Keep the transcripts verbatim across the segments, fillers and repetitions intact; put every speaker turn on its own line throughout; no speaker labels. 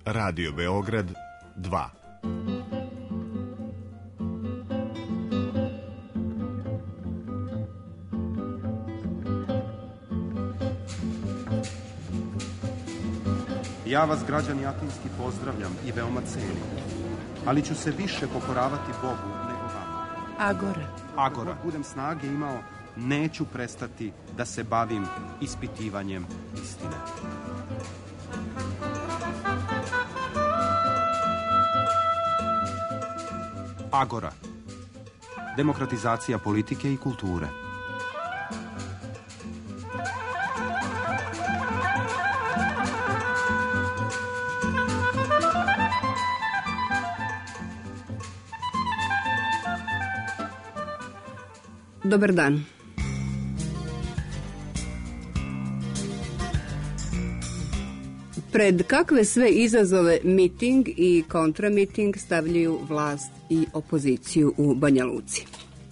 Radio Beograd dva.
Ja vas, građani Atinski, pozdravljam i veoma cenim, ali ću se više pokoravati Bogu nego vama.
Agora.
Agora. Ako budem snage imao, neću prestati da se bavim ispitivanjem istine. Agora. Demokratizacija politike i kulture.
Dobar dan. Pred kakve sve izazove miting i kontramiting stavljaju vlast i opoziciju u Banja Luci?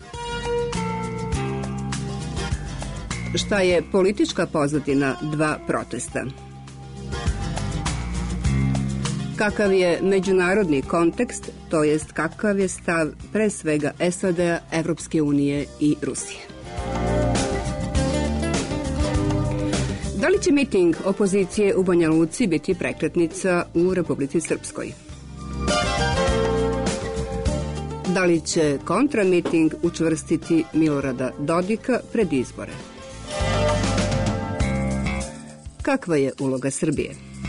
Šta je politička pozadina dva protesta? Kakav je međunarodni kontekst, to jest kakav je stav pre svega S A D-a, Evropske unije i Rusije? Da li će miting opozicije u Banja Luci biti prekretnica u Republici Srpskoj? Da li će kontramiting učvrstiti Milorada Dodika pred izbore? Kakva je uloga Srbije?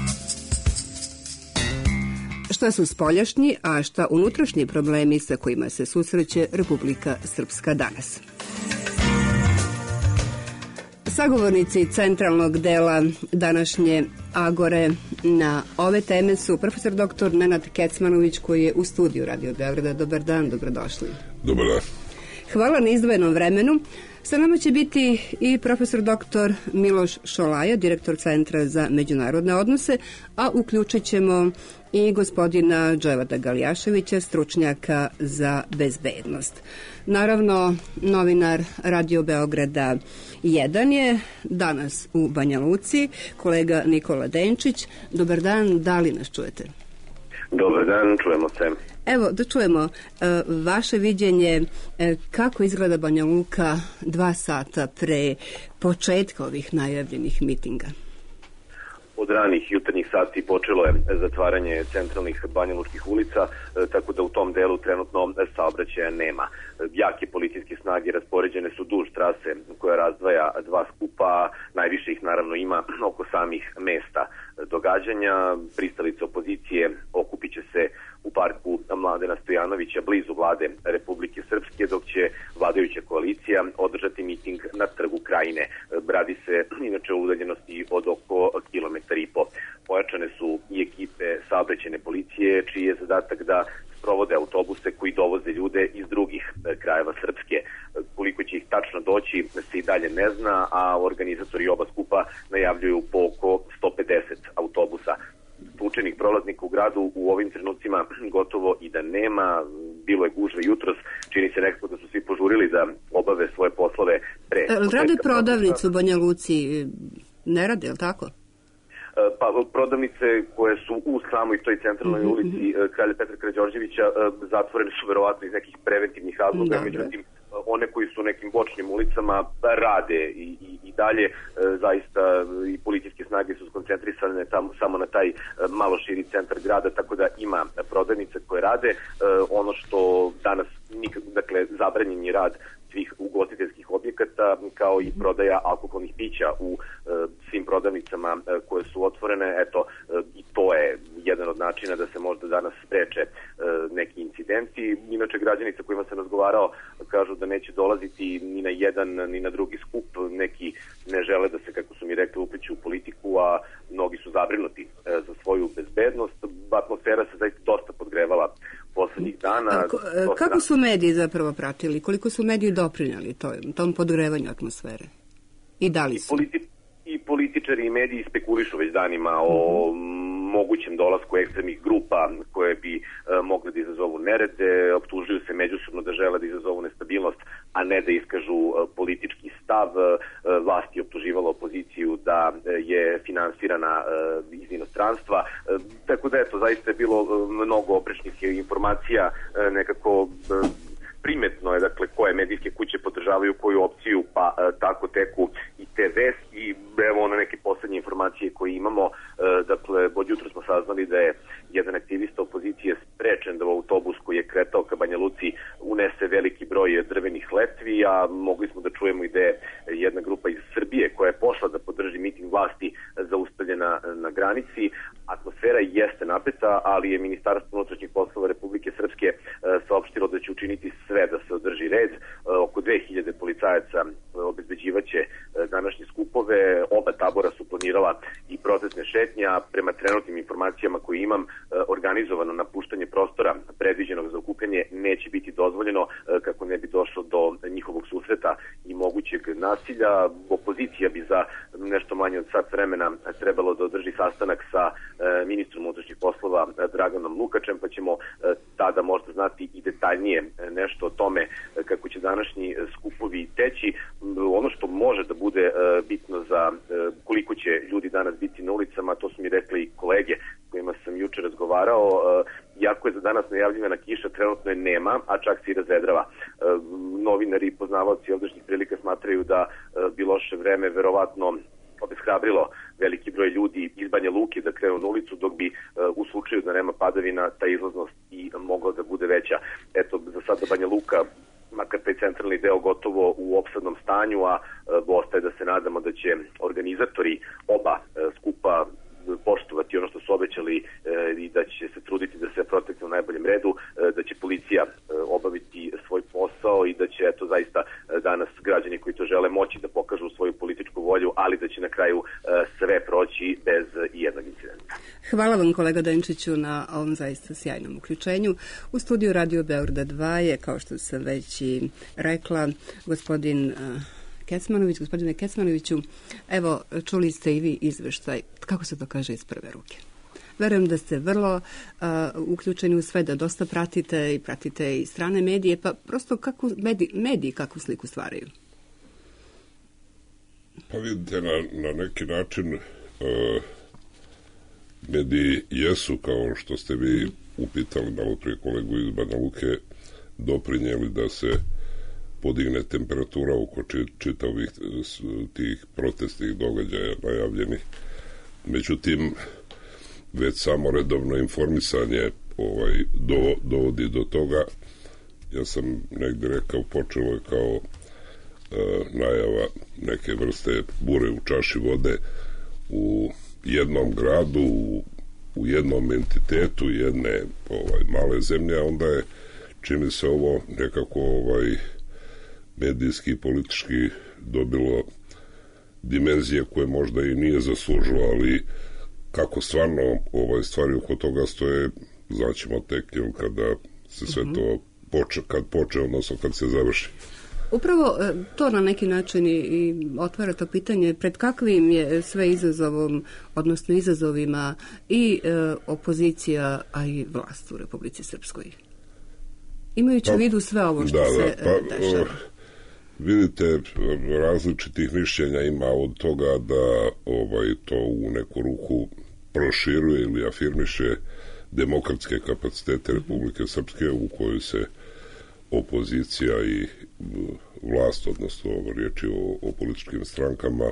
Šta su spoljašnji, a šta unutrašnji problemi sa kojima se susreće Republika Srpska danas? Sagovornici centralnog dela današnje Agore na ove teme su profesor doktor Nenad Kecmanović, koji je u studiju Radio Beograda. Dobar dan, dobrodošli.
Dobar dan.
Hvala na izdvojenom vremenu. Sa nama će biti i profesor doktor Miloš Šolaja, direktor Centra za međunarodne odnose, a uključit ćemo i gospodina Dževada Galijaševića, stručnjaka za bezbednost. Naravno, novinar Radio Beograda jedan je danas u Banja Luci, kolega Nikola Denčić. Dobar dan, da li nas čujete?
Dobar dan, čujemo se.
Evo, da čujemo uh, vaše viđenje uh, kako izgleda Banja Luka dva sata pre početka ovih najavljenih mitinga.
Od ranih jutarnjih sati počelo je zatvaranje centralnih banjalučkih ulica, tako da u tom delu trenutno saobraćaja nema. Jake policijske snage raspoređene su duž trase koja razdvaja dva skupa, najviše ih naravno ima oko samih mesta događanja. Pristalice opozicije okupit će se u parku Mladena Stojanovića blizu vlade Republike Srpske, dok će vladajuća koalicija održati miting na Trgu Krajine. Radi se inače o udaljenosti od oko kilometar i po. Pojačane su i ekipe saobraćajne policije, čiji je zadatak da sprovode autobuse koji dovoze ljude iz drugih krajeva Srpske. Koliko će ih tačno doći se i dalje ne zna, a organizatori oba skupa najavljuju po oko sto pedeset autobusa. Učenih prolaznika u gradu u ovim trenucima gotovo i da nema. Bilo je gužve jutros, čini se nekako da su svi požurili da obave svoje poslove pre.
Rade prodavnicu u Banja Luci, ne rade, je li tako?
Pa prodavnice koje su u samoj toj centralnoj mm-hmm. ulici Kralja Petra Karađorđevića zatvorene su verovatno iz nekih preventivnih razloga, međutim one koji su u nekim bočnim ulicama rade i, i, i dalje. Zaista i policijske snage su skoncentrisane tam, samo na taj malo širi centar grada, tako da ima prodavnice koje rade. Ono što danas, dakle, zabranjen je rad svih ugostiteljskih objekata, kao i prodaja alkoholnih pića u e, svim prodavnicama e, koje su otvorene. Eto, e, i to je jedan od načina da se možda danas spreče e, neki incidenti. Inače, građani sa kojima sam razgovarao kažu da neće dolaziti ni na jedan ni na drugi skup. Neki ne žele da se, kako su mi rekli, upliću u politiku, a mnogi su zabrinuti e, za svoju bezbednost. Atmosfera se zaista dosta podgrevala poslednjih dana.
A, ko, kako su mediji zapravo pratili? Koliko su mediji doprinjali tom, tom podgrevanju atmosfere? I da li su?
I, politi- i političari i mediji spekulišu već danima o mogućem dolasku ekstremnih grupa koje bi mogle da izazovu nerede, optužuju se međusobno da žele da izazovu nestabilnost, a ne da iskažu politički stav. Vlast je optuživala opoziciju da je finansirana iz inostranstva, tako da eto, zaista je bilo mnogo oprečnih informacija, nekako primetno je, dakle, koje medijske kuće podržavaju koju opciju, pa e, tako teku i te vesti. I evo one neke poslednje informacije koje imamo, e, dakle, od jutro smo saznali da je jedan aktivista opozicije sprečen da u autobus koji je kretao ka Banja Luci unese veliki broj drvenih letvi, a mogli smo da čujemo i da je jedna grupa iz Srbije koja je pošla da podrži miting vlasti zaustavljena na granici. Atmosfera jeste napeta, ali je Ministarstvo unutrašnjih poslova Republike Srpske e, saopštilo da će učiniti sve da se održi red. E, oko dve hiljade policajaca obezbeđivaće e, današnje skupove. Oba tabora su planirala i protestne šetnje, a prema trenutnim informacijama koje imam, e, organizovano napuštanje prostora predviđenog za okupljanje neće biti dozvoljeno e, kako ne bi došlo do njihovog susreta i mogućeg nasilja. Opozicija bi za nešto manje od sat vremena trebalo da održi sastanak sa e, ministrom unutrašnjih poslova Draganom Lukačem, pa ćemo e, tada možda znati i detaljnije nešto o tome e, kako će današnji skupovi teći. Ono što može da bude e, bitno za e, koliko će ljudi danas biti na ulicama, to su mi rekli i kolege s kojima sam juče razgovarao. E, Iako je za danas najavljivana kiša, trenutno je nema, a čak se i razvedrava. E, novinari i poznavaoci ovdašnjih prilika smatraju da e, bi loše vreme verovatno obeshrabrilo veliki broj ljudi iz Banja Luke da krenu na ulicu, dok bi e, u slučaju da nema padavina ta izlaznost i mogla da bude veća. Eto, za sada Banja Luka, makar taj centralni deo gotovo u opsadnom stanju, a e, ostaje da se nadamo da će organizatori oba e, skupa poštovati ono što su obećali e, i da će se truditi da se protekne u najboljem redu, e, da će policija e, obaviti svoj posao i da će eto zaista e, danas građani koji to žele moći da pokažu svoju političku volju, ali da će na kraju e, sve proći bez ijednog incidenta.
Hvala vam, kolega Denčiću, na ovom zaista sjajnom uključenju. U studiju Radio Beograd dva je, kao što sam već i rekla, gospodin uh, Kecmanović. Gospodine Kecmanoviću, evo, čuli ste i vi izveštaj, kako se to kaže, iz prve ruke. Verujem da ste vrlo uh, uključeni u sve, da dosta pratite i pratite i strane medije, pa prosto kako mediji, mediji kakvu sliku stvaraju?
Pa vidite, na, na neki način uh, mediji jesu, kao što ste vi upitali malo prije kolegu iz Banja Luke, doprinijeli da se podigne temperatura oko čitavih tih protestnih događaja najavljenih. Međutim, već samo redovno informisanje ovaj, do, dovodi do toga. Ja sam negdje rekao, počelo je kao e, najava neke vrste bure u čaši vode u jednom gradu, u, u jednom entitetu jedne ovaj, male zemlje, a onda je, čini se, ovo nekako ovaj, medijski i politički dobilo dimenzije koje možda i nije zaslužilo, ali kako stvarno ovaj, stvari oko toga stoje, znaćemo tek jel, kada se sve to poče, kad poče, odnosno kad se završi.
Upravo to na neki način i otvara to pitanje pred kakvim je sve izazovom, odnosno izazovima i e, opozicija, a i vlast u Republici Srpskoj. Imajući pa, u vidu sve ovo što
da,
se
da, pa,
dešava.
Vidite, različitih mišljenja ima od toga da ovaj, to u neku ruku proširuje ili afirmiše demokratske kapacitete Republike Srpske, u kojoj se opozicija i vlast, odnosno riječi o, o političkim strankama,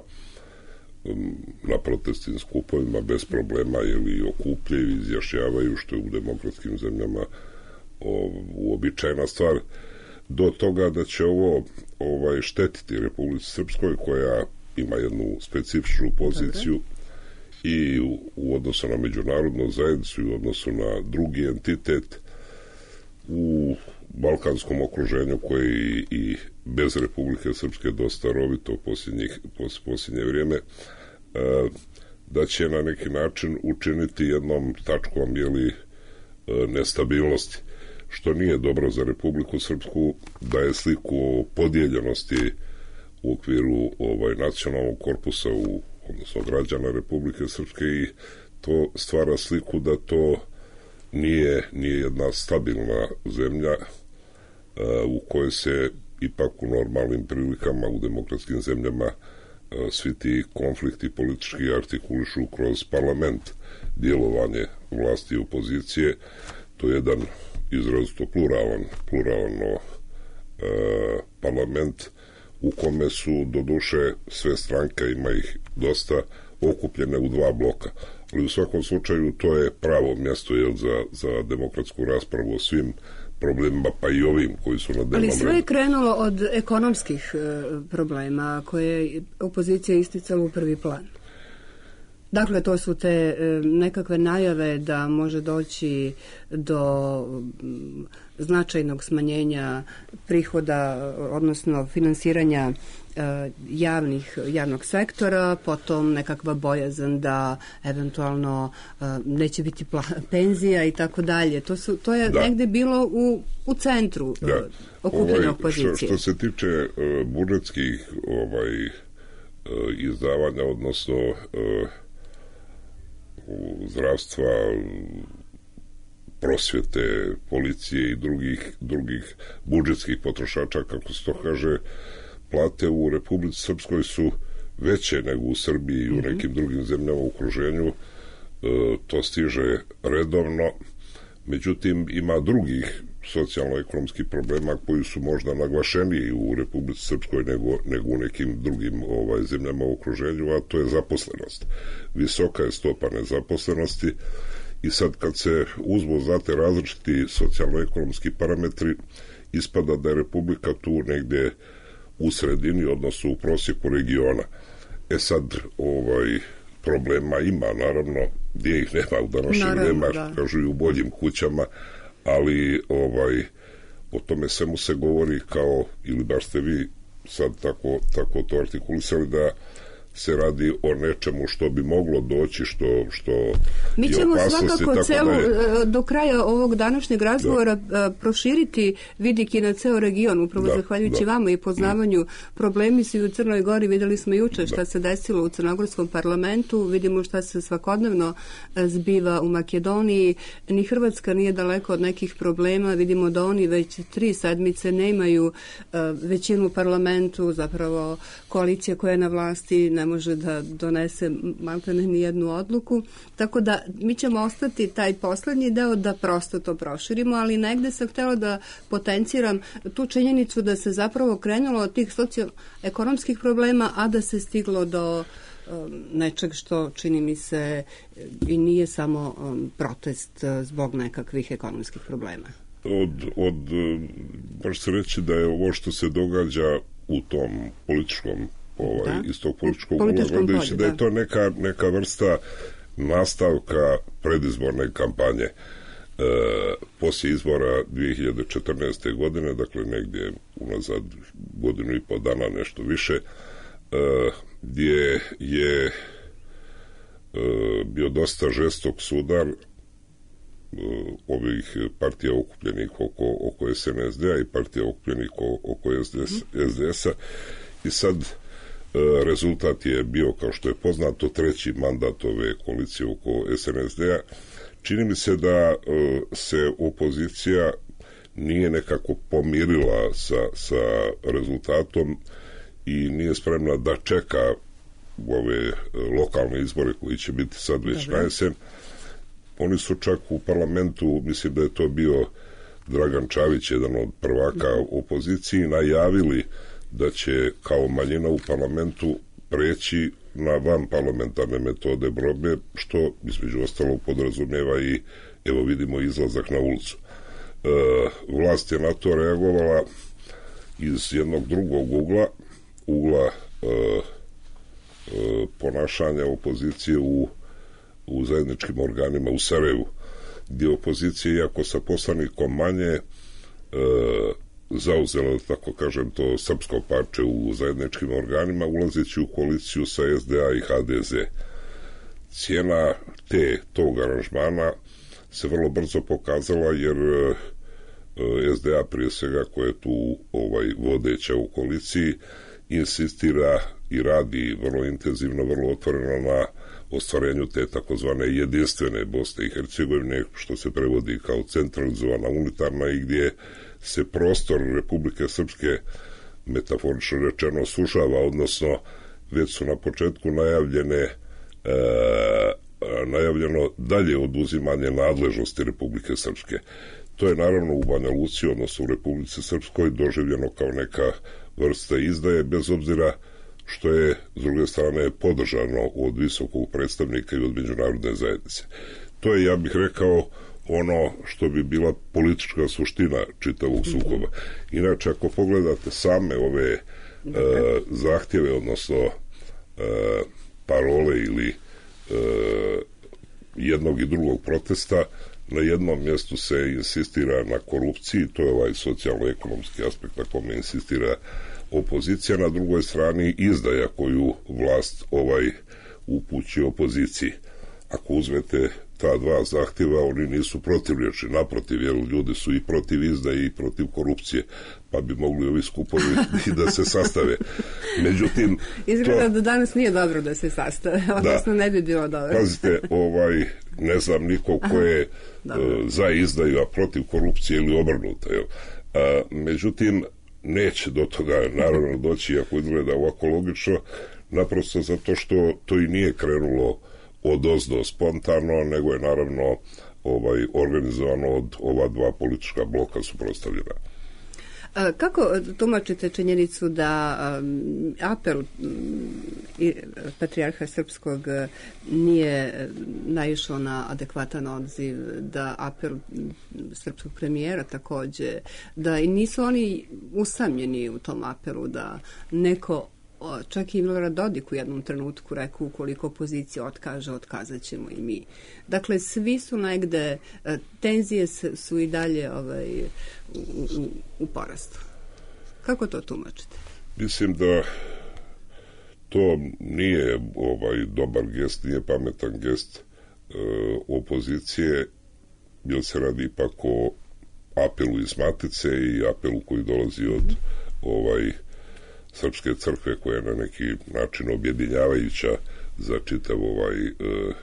na protestnim skupovima bez problema ili okupljaju, izjašnjavaju, što je u demokratskim zemljama uobičajena stvar, do toga da će ovo ovaj, štetiti Republici Srpskoj, koja ima jednu specifičnu poziciju Dobre. i u, u odnosu na međunarodnu zajednicu i u odnosu na drugi entitet u balkanskom okruženju, koje i, i bez Republike Srpske dosta rovito posljednjih, pos, posljednje vrijeme, e, da će na neki način učiniti jednom tačkom jeli, e, nestabilnosti, što nije dobro za Republiku Srpsku, daje sliku o podijeljenosti u okviru ovaj, nacionalnog korpusa, u, odnosno građana Republike Srpske, i to stvara sliku da to nije, nije jedna stabilna zemlja u kojoj se ipak u normalnim prilikama u demokratskim zemljama svi ti konflikti politički artikulišu kroz parlament, djelovanje vlasti i opozicije. To je jedan izrazito pluralan, pluralno e, parlament u kome su doduše sve stranke, ima ih dosta, okupljene u dva bloka. Ali u svakom slučaju to je pravo mjesto jel, za, za demokratsku raspravu o svim problemima, pa i ovim koji su na dnevnom redu.
Ali sve je krenulo od ekonomskih e, problema koje je opozicija isticala u prvi plan. Dakle, to su te e, nekakve najave da može doći do m, značajnog smanjenja prihoda, odnosno finansiranja e, javnih, javnog sektora, potom nekakva bojazan da eventualno e, neće biti pla- penzija i tako dalje. To su to je da. negde bilo u, u centru da. e, okupljene
ovaj,
opozicije.
Što, što se tiče e, budžetskih ovaj, e, izdavanja, odnosno e, zdravstva, prosvjete, policije i drugih, drugih budžetskih potrošača, kako se to kaže, plate u Republici Srpskoj su veće nego u Srbiji i u mm-hmm. nekim drugim zemljama u okruženju. E, to stiže redovno. Međutim, ima drugih socijalno-ekonomskih problema koji su možda naglašeniji u Republici Srpskoj nego, nego u nekim drugim ovaj, zemljama u okruženju, a to je zaposlenost. Visoka je stopa nezaposlenosti i sad kad se uzmu, znate, različiti socijalno-ekonomski parametri, ispada da je Republika tu negdje u sredini, odnosno u prosjeku regiona. E sad, ovaj, problema ima, naravno, gdje ih nema u današnje vrijeme, kažu i u boljim kućama, ali ovaj, o tome svemu se govori kao, ili baš ste vi sad tako, tako to artikulisali, da se radi o nečemu što bi moglo doći, što, što
mi
je
ćemo
opasnosti.
svakako celu,
da
do kraja ovog današnjeg razgovora da. proširiti vidiki na ceo region, upravo da, zahvaljujući da. vama i poznavanju mm. problemi su i u Crnoj Gori. Vidjeli smo juče šta da. se desilo u crnogorskom parlamentu, vidimo šta se svakodnevno zbiva u Makedoniji. Ni Hrvatska nije daleko od nekih problema, vidimo da oni već tri sedmice nemaju većinu u parlamentu, zapravo koalicija koja je na vlasti ne može da donese maltene ni jednu odluku, tako da mi ćemo ostati taj poslednji deo da prosto to proširimo, ali negde sam htjela da potenciram tu činjenicu da se zapravo krenulo od tih socijalno-ekonomskih problema, a da se stiglo do um, nečeg što čini mi se i nije samo um, protest zbog nekakvih ekonomskih problema.
Od, od baš se reći da je ovo što se događa u tom političkom ovaj, iz tog političkog ula, gledajući da je to neka, neka vrsta nastavka predizborne kampanje e, poslije izbora dvije hiljade četrnaeste. godine, dakle negdje unazad godinu i po dana, nešto više, e, gdje je e, bio dosta žestok sudar e, ovih partija okupljenih oko, oko es en es de a i partija okupljenih oko, oko es de es a i sad rezultat je bio, kao što je poznato, treći mandat ove koalicije oko es en es de a. Čini mi se da se opozicija nije nekako pomirila sa, sa rezultatom i nije spremna da čeka ove lokalne izbore koji će biti sad već na jesen. Oni su čak u parlamentu, mislim da je to bio Dragan Čavić, jedan od prvaka opoziciji, najavili da će kao manjina u parlamentu preći na van parlamentarne metode borbe, što između ostalog podrazumijeva i, evo vidimo, izlazak na ulicu. E, vlast je na to reagovala iz jednog drugog ugla, ugla e, e, ponašanja opozicije u, u zajedničkim organima u Sarajevu, gdje opozicija, iako sa poslanikom manje, e, zauzela, tako kažem, to srpsko parče u zajedničkim organima, ulazeći u koaliciju sa es de a i ha de ze. Cijena te, tog aranžmana se vrlo brzo pokazala, jer es de a, prije svega, koja je tu ovaj, vodeća u koaliciji, insistira i radi vrlo intenzivno, vrlo otvoreno na ostvarenju te takozvane jedinstvene Bosne i Hercegovine, što se prevodi kao centralizovana unitarna i gdje se prostor Republike Srpske, metaforično rečeno, sužava, odnosno već su na početku najavljene e, najavljeno dalje oduzimanje nadležnosti Republike Srpske. To je naravno u Banja Luci, odnosno u Republici Srpskoj, doživljeno kao neka vrsta izdaje, bez obzira što je, s druge strane, podržano od visokog predstavnika i od međunarodne zajednice. To je, ja bih rekao, ono što bi bila politička suština čitavog sukoba. Inače, ako pogledate same ove e, zahtjeve, odnosno e, parole ili e, jednog i drugog protesta, na jednom mjestu se insistira na korupciji, to je ovaj socijalno-ekonomski aspekt na kome insistira opozicija, na drugoj strani izdaja koju vlast ovaj upući opoziciji. Ako uzmete ta dva zahtjeva, oni nisu protivriječni, naprotiv, jer ljudi su i protiv izdaje i protiv korupcije, pa bi mogli ovi skupovi i da se sastave. Međutim,
izgleda
to,
da danas nije dobro da se sastave, odnosno ne bi bilo dobro.
Pazite, ovaj, ne znam niko ko je uh, za izdaju, a protiv korupcije ili obrnuto. A, međutim, neće do toga naravno doći, ako izgleda ovako logično, naprosto zato što to i nije krenulo od ozdo spontano, nego je naravno ovaj organizovano od ova dva politička bloka suprotstavljena.
Kako tumačite činjenicu da um, apel um, Patrijarha Srpskog nije naišao na adekvatan odziv, da apel srpskog premijera također, da i nisu oni usamljeni u tom apelu, da neko, čak i Milorad Dodik u jednom trenutku rekao, ukoliko opozicija otkaže, otkazat ćemo i mi. Dakle, svi su negde, tenzije su i dalje ovaj, u, u, u porastu. Kako to tumačite?
Mislim da to nije ovaj dobar gest, nije pametan gest e, opozicije, jer se radi ipak o apelu iz Matice i apelu koji dolazi od ovaj Srpske crkve, koja je na neki način objedinjavajuća za čitav ovaj e,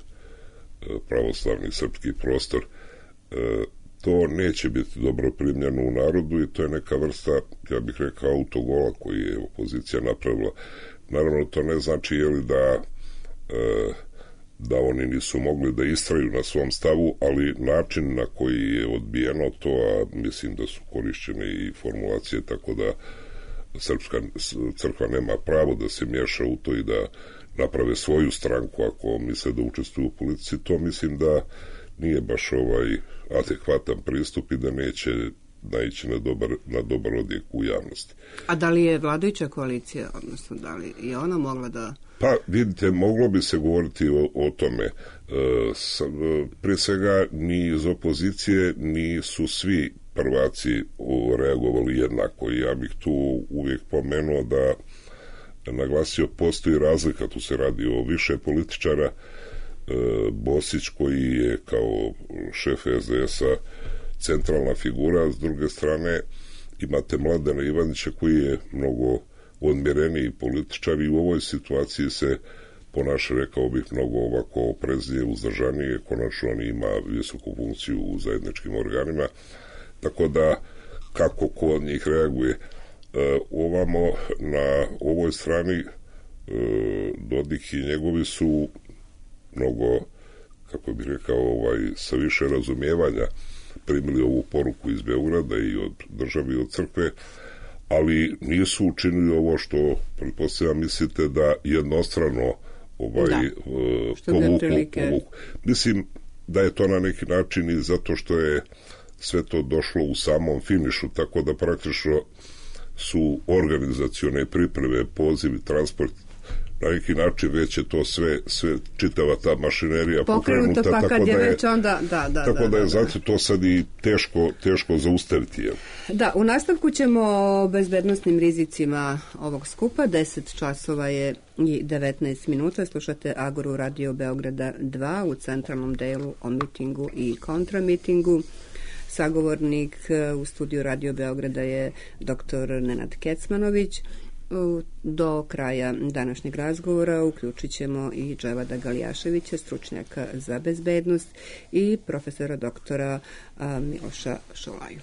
pravoslavni srpski prostor. E, to neće biti dobro primljeno u narodu i to je neka vrsta, ja bih rekao, autogola koji je opozicija napravila. Naravno, to ne znači je li da e, da oni nisu mogli da istraju na svom stavu, ali način na koji je odbijeno to, a mislim da su korišćene i formulacije, tako da Srpska crkva nema pravo da se miješa u to i da naprave svoju stranku ako misle da učestvuju u politici, to mislim da nije baš ovaj adekvatan pristup i da neće naići na dobar, na dobar odjek u javnosti.
A da li je vladajuća koalicija, odnosno da li je ona mogla da...
Pa vidite, moglo bi se govoriti o, o tome. E, s, prije svega ni iz opozicije nisu svi prvaci reagovali jednako i ja bih tu uvijek pomenuo da naglasio postoji razlika, tu se radi o više političara. e, Bosić koji je kao šef es de es-a centralna figura, s druge strane imate Mladena Ivanića koji je mnogo odmjereniji političar i u ovoj situaciji se ponaša, rekao bih, mnogo ovako opreznije, uzdržanije, konačno on ima visoku funkciju u zajedničkim organima, tako da kako ko od njih reaguje. E, ovamo na ovoj strani e, Dodik i njegovi su mnogo, kako bih rekao, ovaj, sa više razumijevanja primili ovu poruku iz Beograda i od države i od crkve, ali nisu učinili ovo što, pretpostavljam, mislite da jednostrano ovaj,
da.
povuku, povuku. Mislim da je to na neki način i zato što je sve to došlo u samom finišu, tako da praktično su organizacione pripreme, pozivi, transport, na neki način već je to sve, sve čitava ta mašinerija pokrenuta,
pa
tako da je,
onda, da, da,
tako
da,
da je
da,
zato to sad i teško, teško zaustaviti. Je.
Da, u nastavku ćemo o bezbednostnim rizicima ovog skupa. deset časova je i devetnaest minuta. Slušate Agoru Radio Beograda dva u centralnom delu o mitingu i kontramitingu. Sagovornik u studiju Radio Beograda je doktor Nenad Kecmanović. Do kraja današnjeg razgovora uključit ćemo i Dževada Galijaševića, stručnjaka za bezbednost, i profesora doktora Miloša Šolaju.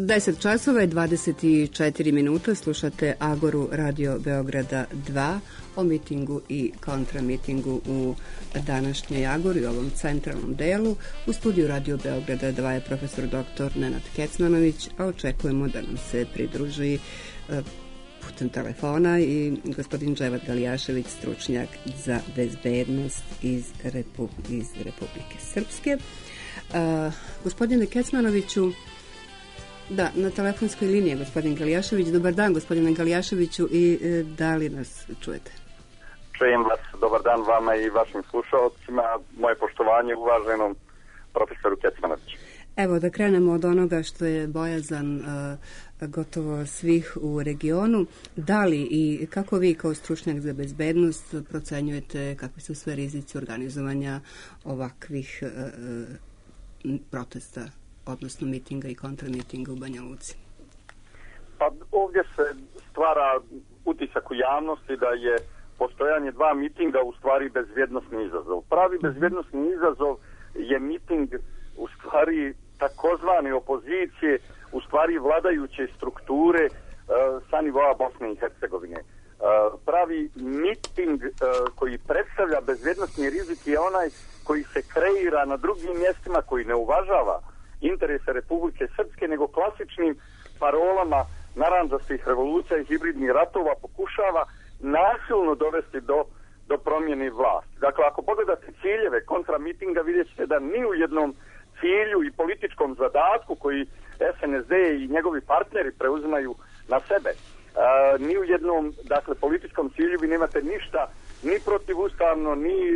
deset časova i dvadeset četiri minuta, slušate Agoru Radio Beograda dva o mitingu i kontramitingu u današnjoj Agori, u ovom centralnom delu. U studiju Radio Beograda dva je profesor doktor Nenad Kecmanović, a očekujemo da nam se pridruži putem telefona i gospodin Dževad Galijašević, stručnjak za bezbednost iz, Repu, iz Republike Srpske. Uh, gospodine Kecmanoviću, da, na telefonskoj liniji je gospodin Galijašević. Dobar dan, gospodine Galijaševiću, i e, da li nas čujete?
Čujem vas. Dobar dan vama i vašim slušalcima. Moje poštovanje uvaženom profesoru Kecmanoviću.
Evo, da krenemo od onoga što je bojazan uh, gotovo svih u regionu. Da li i kako vi kao stručnjak za bezbednost procenjujete kakvi su sve rizici organizovanja ovakvih uh, protesta, odnosno mitinga i kontramitinga u Banja Luci?
Pa ovdje se stvara utisak u javnosti da je postojanje dva mitinga u stvari bezbjednosni izazov. Pravi bezbjednosni izazov je miting u stvari takozvane opozicije, u stvari vladajuće strukture uh, sa nivoa Bosne i Hercegovine. Uh, pravi miting uh, koji predstavlja bezbjednosni rizik je onaj koji se kreira na drugim mjestima, koji ne uvažava interese Republike Srpske, nego klasičnim parolama narandžastih revolucija i hibridnih ratova pokušava nasilno dovesti do, do promjene vlasti. Dakle, ako pogledate ciljeve kontramitinga, vidjet ćete da ni u jednom cilju i političkom zadatku koji S N S D i njegovi partneri preuzimaju na sebe, a, ni u jednom, dakle, političkom cilju vi nemate ništa ni protivustavno, ni e,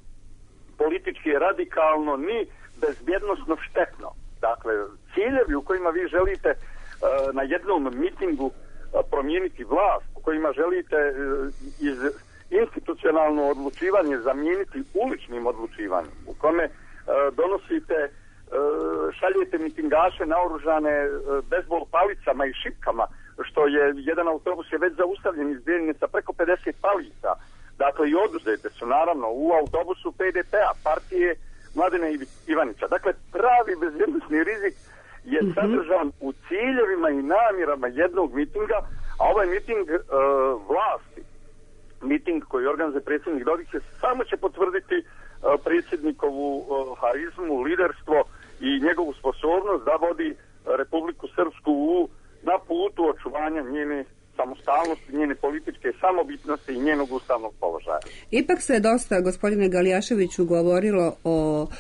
politički radikalno, ni bezbjednosno štetno. Dakle, ciljevi u kojima vi želite uh, na jednom mitingu uh, promijeniti vlast, u kojima želite uh, iz institucionalno odlučivanje zamijeniti uličnim odlučivanjem, u kome uh, donosite, uh, šaljete mitingaše naoružane uh, bejzbol palicama i šipkama, što je jedan autobus je već zaustavljen izbijeljen sa preko pedeset palica. Dakle, i oduzete su naravno u autobusu P D P-a, partije Mladena Ivanića. Dakle, pravi bezbjednosni rizik je mm-hmm. sadržan u ciljevima i namjerama jednog mitinga, a ovaj miting e, vlasti, miting koji organizuje predsjednik Dodik, samo će potvrditi e, predsjednikovu e, harizmu, liderstvo i njegovu sposobnost da vodi Republiku Srpsku u, na putu očuvanja njene samostalnosti, njene političke samobitnosti i njenog ustavnog položaja.
Ipak se dosta, gospodine Galijaševiću, govorilo o uh,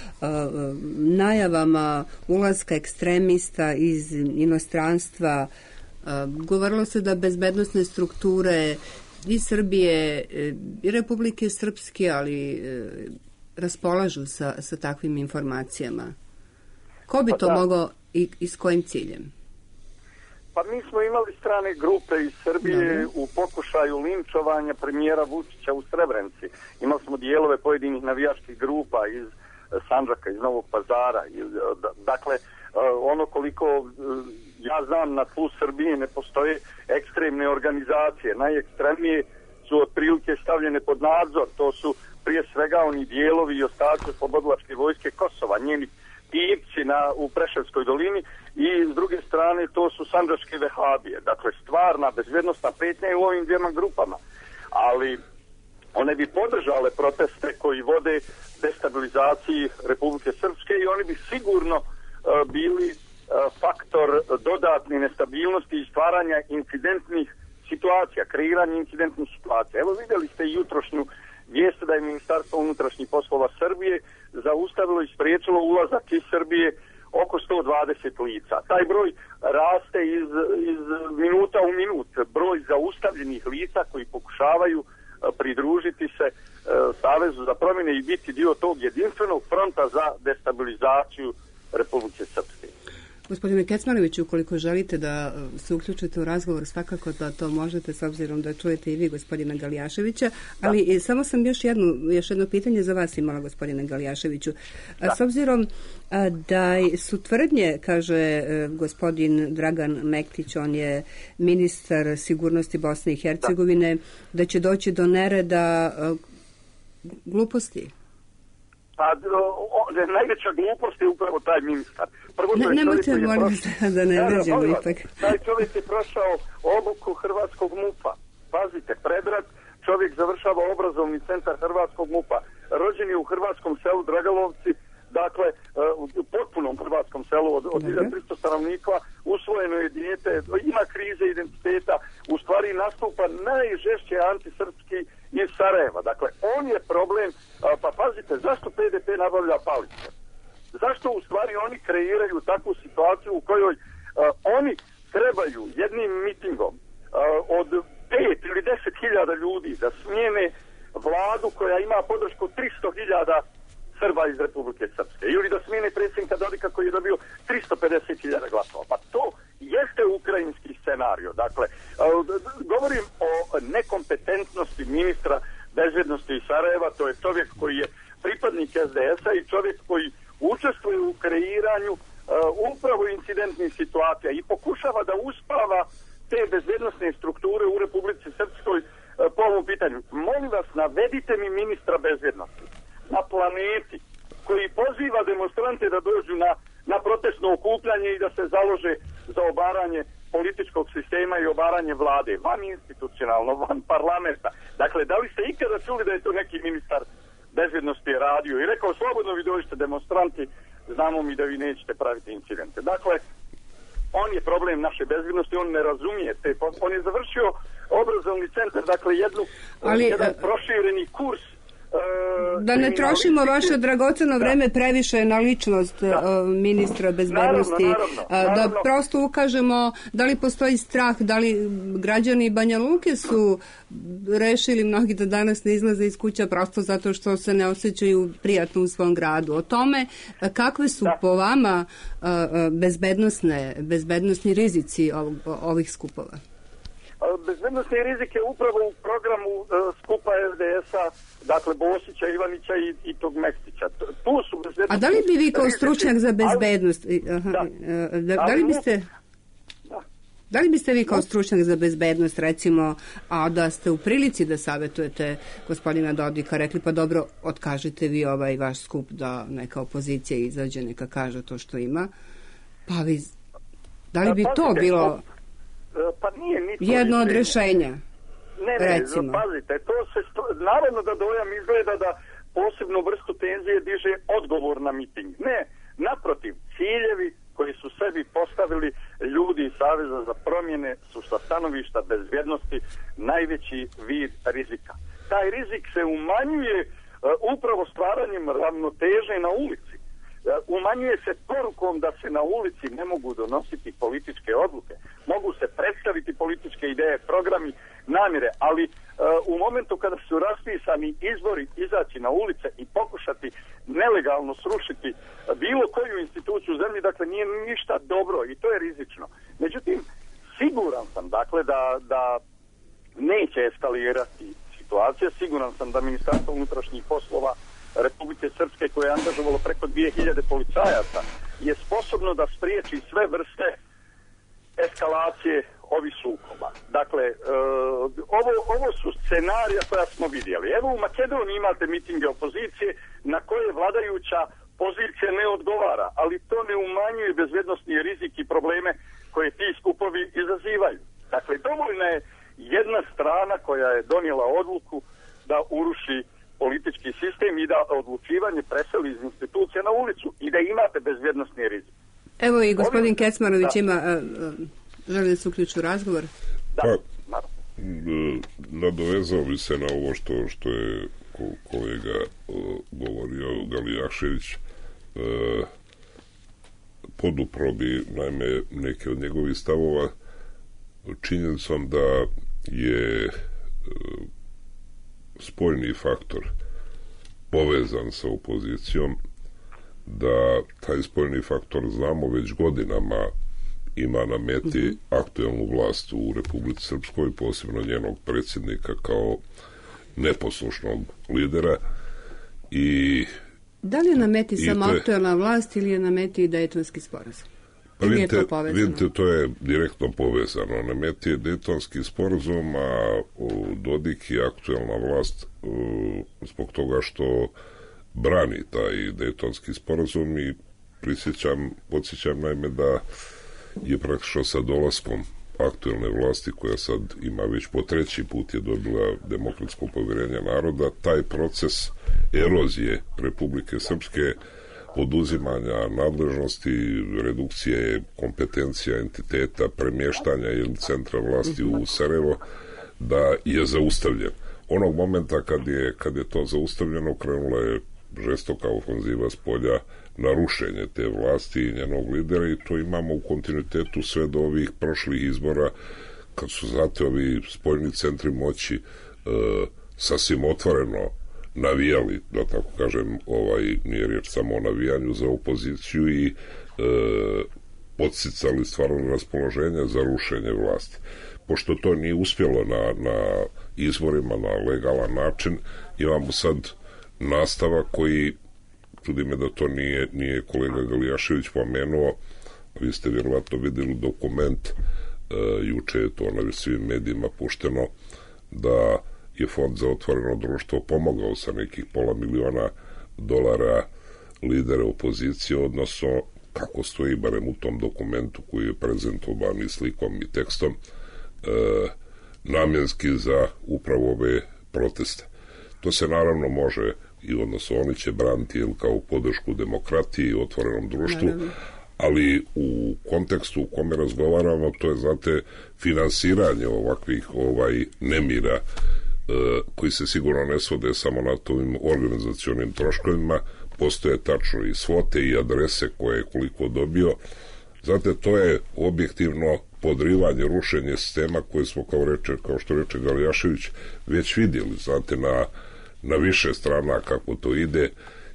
najavama ulaska ekstremista iz inostranstva. Uh, govorilo se da bezbednosne strukture i Srbije i Republike Srpske, ali uh, raspolažu sa, sa takvim informacijama. Ko bi pa to da. mogao i, i s kojim ciljem?
Pa mi smo imali strane grupe iz Srbije Dobre. u pokušaju linčovanja premijera Vučića u Srebrenici. Imali smo dijelove pojedinih navijačkih grupa iz Sandžaka, iz Novog Pazara. Dakle, ono koliko ja znam, na tlu Srbije ne postoje ekstremne organizacije. Najekstremnije su otprilike stavljene pod nadzor. To su prije svega oni dijelovi i ostaci Slobodilačke vojske Kosova, njeni tipci na, u Preševskoj dolini, i s druge strane to su sandžačke vehabije. Dakle, stvarna bezbjednostna prijetnja je u ovim dvijema grupama. Ali one bi podržale proteste koji vode destabilizaciji Republike Srpske i oni bi sigurno uh, bili uh, faktor dodatne nestabilnosti i stvaranja incidentnih situacija, kreiranja incidentnih situacija. Evo, vidjeli ste jutrošnju vijest da je Ministarstvo unutrašnjih poslova Srbije zaustavilo i spriječilo ulazak iz Srbije oko sto dvadeset lica. Taj broj raste iz, iz minuta u minut. Broj zaustavljenih lica koji pokušavaju pridružiti se e, Savezu za promjene i biti dio tog jedinstvenog fronta za destabilizaciju Republike Srpske.
Gospodine Kecmanoviću, ukoliko želite da se uključite u razgovor, svakako da to možete, s obzirom da čujete i vi gospodina Galijaševića, ali da. samo sam još jedno, još jedno pitanje za vas imala, gospodine Galijaševiću. Da. S obzirom da su tvrdnje, kaže gospodin Dragan Mektić, on je ministar sigurnosti Bosne i Hercegovine, da, da će doći do nereda, gluposti.
Pa o, o, najveća glupost je upravo taj ministar. Prvo,
ne, nemojte, molim vas, da ne vređemo ipak.
Taj čovjek je prošao obuku hrvatskog MUP-a. Pazite, Predrag, čovjek završava obrazovni centar hrvatskog MUP-a. Rođen je u hrvatskom selu Dragalovci, dakle, u potpunom hrvatskom selu od, od hiljadu tristo stanovnika, usvojeno je dijete, ima krize identiteta, u stvari nastupa najžešće antisrpski iz Sarajeva. Dakle, on je problem, pa pazite, zašto P D P nabavlja palice? Zašto u stvari oni kreiraju takvu situaciju u kojoj uh, oni trebaju jednim mitingom uh, od pet ili deset hiljada ljudi da smijene vladu koja ima podršku tristo hiljada Srba iz Republike Srpske ili da smijene predsjednika Dodika koji je dobio tristo pedeset hiljada glasova. Pa to jeste ukrajinski scenario. Dakle, uh, govorim o nekompetentnosti ministra bezbednosti iz Sarajeva, to je čovjek koji je pripadnik S D S-a i čovjek koji učestvuje u kreiranju uh, upravo incidentnih situacija i pokušava da uspava te bezbednosne strukture u Republici Srpskoj uh, po ovom pitanju. Molim vas, navedite mi ministra bezbednosti na planeti koji poziva demonstrante da dođu na, na protestno okupljanje i da se založe za obaranje političkog sistema i obaranje vlade, van institucionalno, van parlamenta. Dakle, da li ste ikada čuli da je to neki ministar bezbednosti radio i rekao, slobodno vi dođete demonstranti, znamo mi da vi nećete praviti incidente. Dakle, on je problem naše bezbednosti, on ne razumije te, on je završio obrazovni centar, dakle jednu, Ali, jedan prošireni kurs.
Da ne trošimo vaše dragoceno vreme previše na ličnost da. ministra bezbednosti, naravno, naravno, naravno. Da prosto ukažemo da li postoji strah, da li građani Banja Luke su rešili mnogi da danas ne izlaze iz kuća prosto zato što se ne osjećaju prijatno u svom gradu. O tome kakve su da. po vama bezbednosne, bezbednosni rizici ovih skupova?
Bezbednostni rizik je upravo u programu uh, skupa S D S-a, dakle Bosića, Ivanića i, i tog Mekstića. Tu su bezbednostni...
A da li bi vi kao stručnjak za bezbednost... Ali, aha, da. Da, da, li biste, da. da li biste vi kao stručnjak za bezbednost, recimo, a da ste u prilici da savjetujete gospodina Dodika, rekli pa dobro, otkažite vi ovaj vaš skup da neka opozicija izađe, neka kaže to što ima, pa vi... Da li bi da, to bilo...
Pa nije ni
jedno od rješenja.
Ne, ne,
recimo.
Pazite, to se naravno da dojam izgleda da posebnu vrstu tenzije diže odgovor na miting. Ne, naprotiv, ciljevi koji su sebi postavili ljudi iz Saveza za promjene su sa stanovišta bezbjednosti najveći vid rizika. Taj rizik se umanjuje uh, upravo stvaranjem ravnoteže na ulici. Umanjuje se porukom da se na ulici ne mogu donositi političke odluke. Mogu se predstaviti političke ideje, programi, namjere, ali uh, u momentu kada su raspisani izbori, izaći na ulice i pokušati nelegalno srušiti bilo koju instituciju u zemlji, dakle nije ništa dobro i to je rizično. Međutim, siguran sam dakle da, da neće eskalirati situacija, siguran sam da Ministarstvo unutrašnjih poslova Republike Srpske, koje je angažovalo preko dvije hiljade policajaca, je sposobno da spriječi sve vrste eskalacije ovih sukoba. Dakle, e, ovo, ovo su scenarija koja smo vidjeli. Evo u Makedoniji imate mitinge opozicije na koje vladajuća pozicija ne odgovara, ali to ne umanjuje bezbjednosni rizik i probleme koje ti skupovi izazivaju. Dakle, dovoljna je jedna strana koja je donijela odluku da uruši politički sistem i da odlučivanje preseli iz institucija na ulicu i da imate bezbjednosni rizik.
Evo i gospodin Kecmanović da. ima, uh, uh, želi da se uključi u razgovor?
Da,
pa, nadovezao bi se na ovo što, što je kolega uh, govorio, Galijašević, uh, podupro bi naime neke od njegovih stavova činjenicom da je uh, spoljni faktor povezan sa opozicijom, da taj spoljni faktor znamo već godinama ima na meti mm-hmm. aktuelnu vlast u Republici Srpskoj, posebno njenog predsjednika kao neposlušnog lidera. I
da li je na meti samo te, aktuelna vlast ili je na meti i Dejtonski sporazum?
Pa vidite, to vidite, to je direktno povezano. Na meti je Dejtonski sporazum, a Dodik i aktuelna vlast zbog toga što brani taj Dejtonski sporazum i prisjećam, podsjećam naime da je praktično sa dolaskom aktuelne vlasti, koja sad ima već po treći put je dobila demokratsko povjerenje naroda, taj proces erozije Republike Srpske, oduzimanja nadležnosti, redukcije kompetencija entiteta, premještanja ili centra vlasti u Sarajevo, da je zaustavljen. Onog momenta kad je, kad je to zaustavljeno, krenula je žestoka ofenziva s polja na rušenje te vlasti i njenog lidera, i to imamo u kontinuitetu sve do ovih prošlih izbora, kad su znate ovi spoljni centri moći e, sasvim otvoreno navijali, da tako kažem, ovaj, nije riječ samo o navijanju za opoziciju, i e, podsticali stvarno raspoloženje za rušenje vlasti. Pošto to nije uspjelo na, na izborima na legalan način, imamo sad nastavak koji, čudi me da to nije, nije kolega Galijašević pomenuo, vi ste vjerovatno vidjeli dokument, e, juče je to na svim medijima pušteno, da je Fond za otvoreno društvo pomogao sa nekih pola miliona dolara lidere opozicije, odnosno, kako stoji barem u tom dokumentu koji je prezentovan i slikom i tekstom, e, namjenski za upravo ove proteste. To se naravno može, i odnosno oni će braniti kao podršku demokratiji i otvorenom društvu, naravno, ali u kontekstu u kome razgovaramo, to je, znate, finansiranje ovakvih ovaj nemira, koji se sigurno ne svode samo na tovim organizacionim troškovima, postoje tačno i svote i adrese koje je koliko dobio. Znate, to je objektivno podrivanje, rušenje sistema koje smo, kao, reče, kao što reče Galijašević, već vidjeli, znate, na, na više strana kako to ide,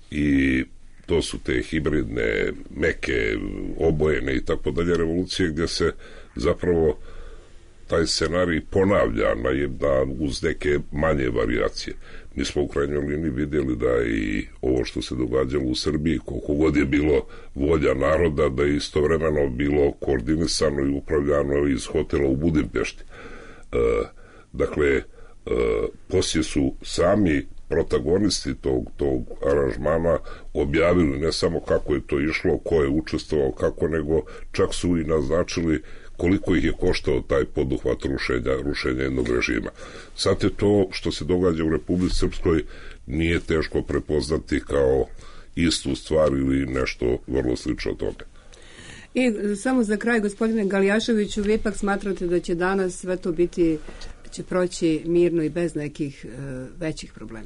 i to su te hibridne, meke, obojene i tako dalje revolucije, gdje se zapravo taj scenarij ponavlja na jedna, uz neke manje varijacije. Mi smo u krajnjoj liniji vidjeli da i ovo što se događalo u Srbiji, koliko god je bilo volja naroda, da je istovremeno bilo koordinisano i upravljano iz hotela u Budimpešti. E, dakle, e, poslije su sami protagonisti tog, tog aranžmana objavili ne samo kako je to išlo, ko je učestvovao, kako, nego čak su i naznačili koliko ih je koštao taj poduhvat rušenja, rušenja jednog režima. Sad je to što se događa u Republici Srpskoj nije teško prepoznati kao istu stvar ili nešto vrlo slično tome.
I samo za kraj, gospodine Galijaševiću, vi ipak smatrate da će danas sve to biti, će proći mirno i bez nekih uh, većih problema?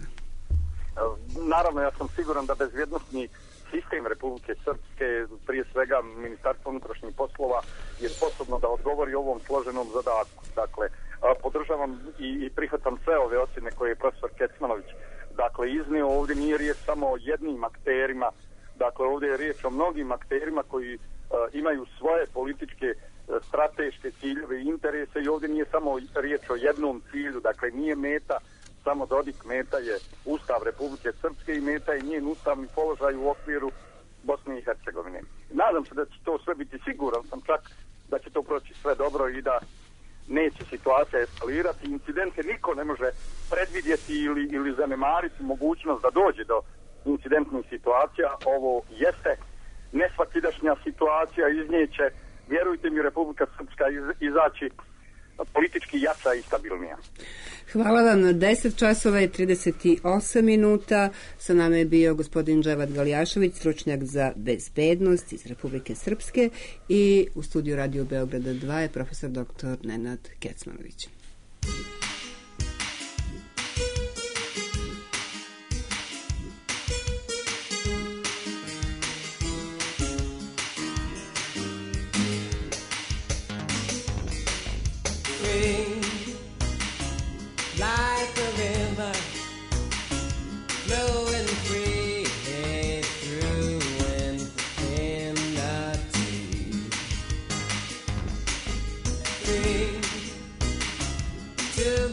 Naravno, ja sam siguran da bezvjednostni sistem Republike Srpske, prije svega Ministarstvo unutrašnjih poslova, je sposobno da odgovori ovom složenom zadatku. Dakle, podržavam i, i prihvatam sve ove ocjene koje je profesor Kecmanović dakle iznio. Ovdje nije riječ samo o jednim akterima, dakle ovdje je riječ o mnogim akterima koji uh, imaju svoje političke uh, strateške ciljeve i interese, i ovdje nije samo riječ o jednom cilju, dakle nije meta samo Dodik, meta je Ustav Republike Srpske i meta je njen ustavni položaj u okviru Bosne i Hercegovine. Nadam se da će to sve biti, siguran sam čak da će to proći sve dobro i da neće situacija eskalirati. Incidente niko ne može predvidjeti ili, ili zanemariti mogućnost da dođe do incidentnih situacija. Ovo jeste nesvakidašnja situacija, iz nje će, vjerujte mi, Republika Srpska iz, izaći politički jača i stabilnija.
Hvala vam. Na deset časova i trideset osam minuta sa nama je bio gospodin Dževad Galijašević, stručnjak za bezbednost iz Republike Srpske, i u studiju Radio Beograda dva je profesor doktor Nenad Kecmanović.
Like a river flowing free through infinity, free to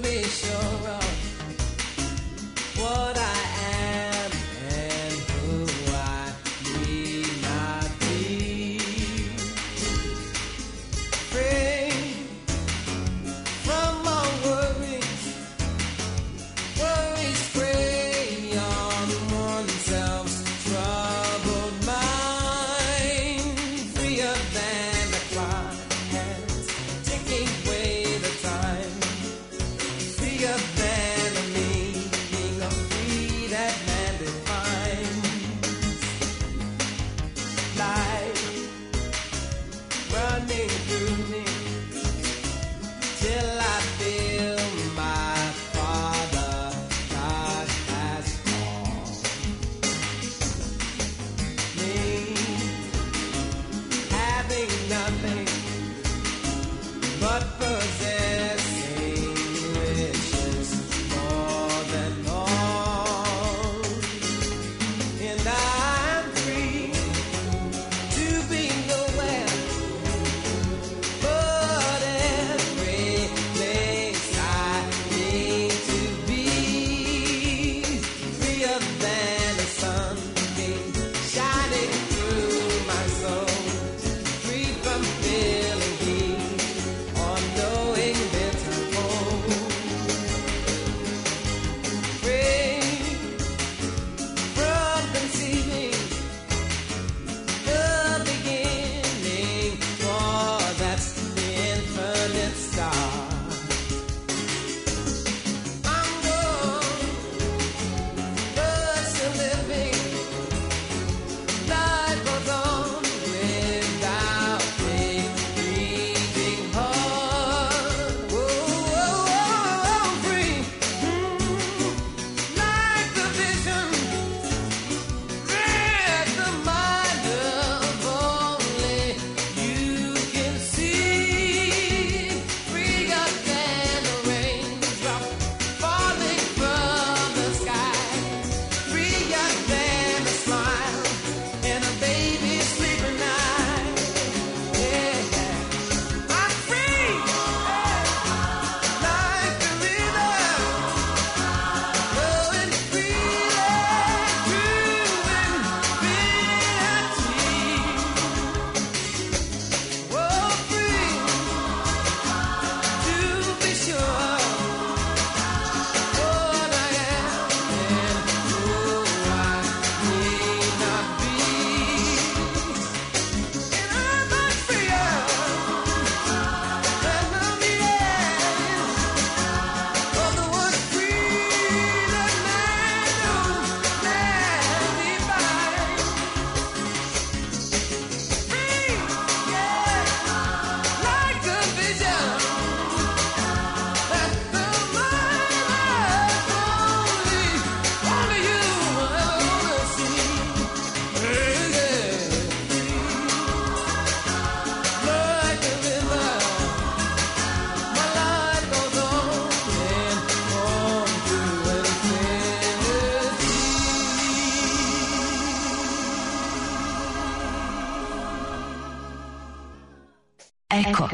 Eko.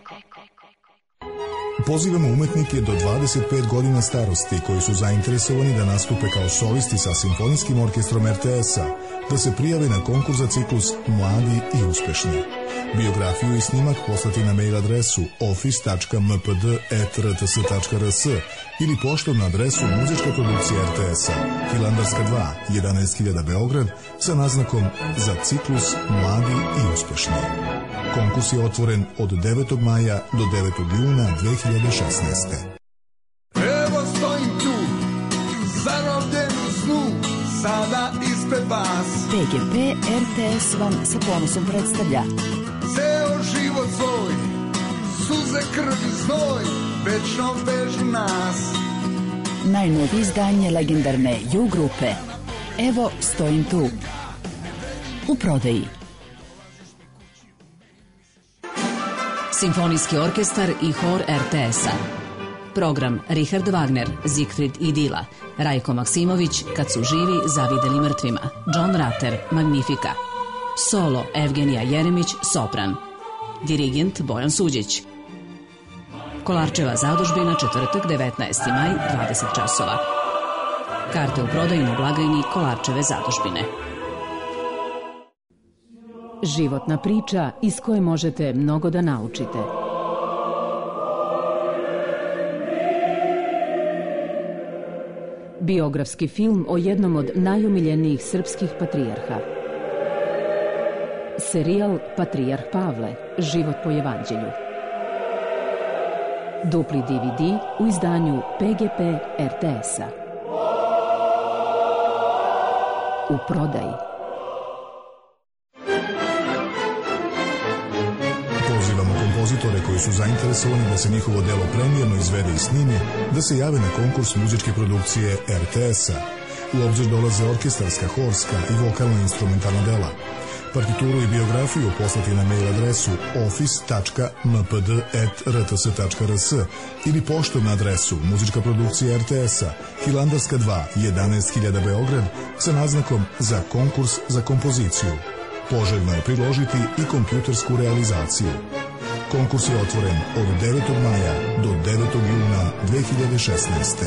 Pozivamo umetnike do dvadeset pet godina starosti koji su zainteresovani da nastupe kao solisti sa Simfonijskim orkestrom er te es-a, da se prijave na konkurs za ciklus Mladi i uspešni. Biografiju i snimak poslati na mail adresu office tačka m p d at r t s tačka r s ili poštom na adresu Muzička produkcija er te es-a, Hilandarska dva, jedanaest hiljada Beograd, sa naznakom za ciklus Mladi i uspešni. Konkurs je otvoren od devetog maja do devetog juna dve hiljade šesnaeste.
Evo stojim tu, zarobljen u snu, sada ispred vas.
P G P er te es vam sa ponosom predstavlja
Ceo život svoj, suze, krv i znoj, večno vežu nas.
najnovije izdanje legendarne Ju grupe. Evo stojim tu. U prodaji. Simfonijski orkestar i hor er te es-a. Program Richard Wagner, Siegfried i Dila, Rajko Maksimović, Kad su živi zavideli mrtvima, John Rutter, Magnifica. Solo Evgenija Jeremić, sopran. Dirigent Bojan Suđić. Kolarčeva zadužbina, četvrtak, devetnaesti maj, dvadeset časova. Karte u prodaju na blagajni Kolarčeve zadužbine. Životna priča iz koje možete mnogo da naučite. Biografski film o jednom od najomiljenijih srpskih patrijarha. Serijal Patrijarh Pavle, život po evanđelju. Dupli de ve de u izdanju P G P er te es-a. U prodaji.
Pozivamo kompozitore koji su zainteresovani da se njihovo delo premijerno izvede i snimi, da se jave na konkurs muzičke produkcije er te es-a. U obzir dolaze orkestarska, horska i vokalno-instrumentalna dela. Partituru i biografiju poslati na mail adresu office tačka m p d at r t s tačka r s ili poštom na adresu Muzička produkcija er te es-a, Hilandarska dva, jedanaest hiljada Beograd, sa naznakom za konkurs za kompoziciju. Poželjno je priložiti i kompjutersku realizaciju. Konkurs je otvoren od devetog maja do devetog juna dve hiljade šesnaeste.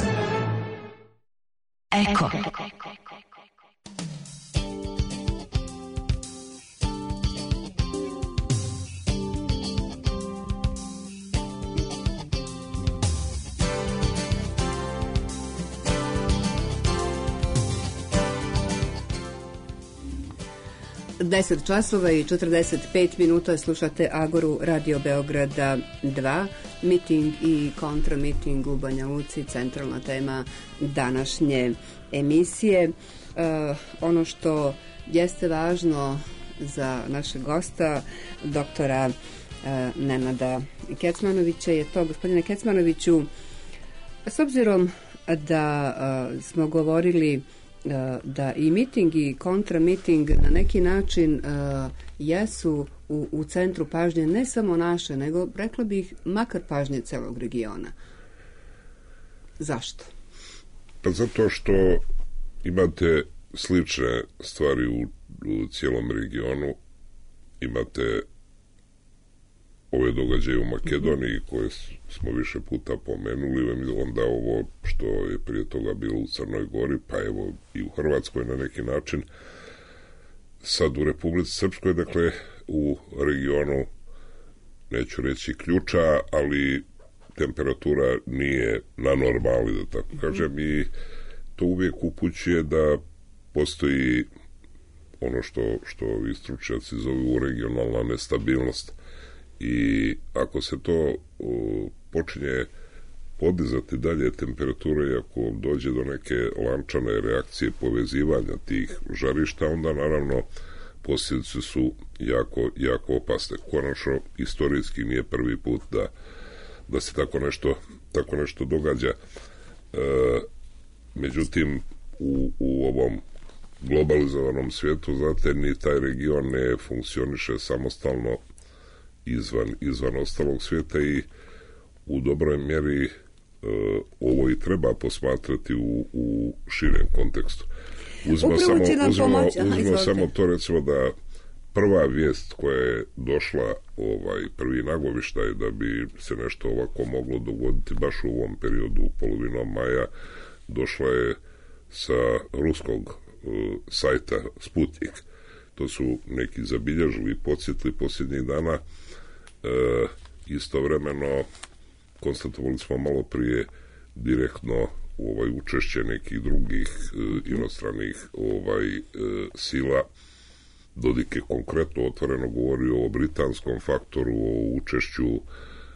Eko.
deset časova i četrdeset pet minuta slušate Agoru Radio Beograda dva, miting i kontramiting u Banja Luci, centralna tema današnje emisije. Uh, ono što jeste važno za našeg gosta, doktora uh, Nenada Kecmanovića, je to, gospodine Kecmanoviću, s obzirom da uh, smo govorili da i miting i kontramiting na neki način uh, jesu u, u centru pažnje ne samo naše, nego rekla bih makar pažnje celog regiona. Zašto?
Pa zato što imate slične stvari u, u cijelom regionu. Imate ove događaje u Makedoniji koje smo više puta pomenuli, onda ovo što je prije toga bilo u Crnoj Gori, pa evo i u Hrvatskoj na neki način, sad u Republici Srpskoj, dakle u regionu, neću reći ključa, ali temperatura nije na normali, da tako kažem, i to uvijek upućuje da postoji ono što, što ovi stručnjaci zovu regionalna nestabilnost. I ako se to o, počinje podizati dalje temperature i ako dođe do neke lančane reakcije povezivanja tih žarišta, onda naravno posljedice su jako, jako opasne. Konačno, istorijski nije prvi put da, da se tako nešto, tako nešto događa. E, međutim, u, u ovom globalizovanom svijetu, znate, ni taj region ne funkcioniše samostalno izvan, izvan ostalog svijeta i u dobroj mjeri e, ovo i treba posmatrati u, u širem kontekstu. Uzmo samo, uzmo, uzmo samo to, recimo, da prva vijest koja je došla, ovaj, prvi nagovještaj da bi se nešto ovako moglo dogoditi baš u ovom periodu, polovinom maja, došla je sa ruskog uh, sajta Sputnik. To su neki zabilježili i podsjetili posljednjih dana. E, istovremeno konstatovali smo malo prije direktno ovaj učešće nekih drugih e, inostranih ovaj e, sila. Dodik je konkretno otvoreno govorio o britanskom faktoru, o učešću e,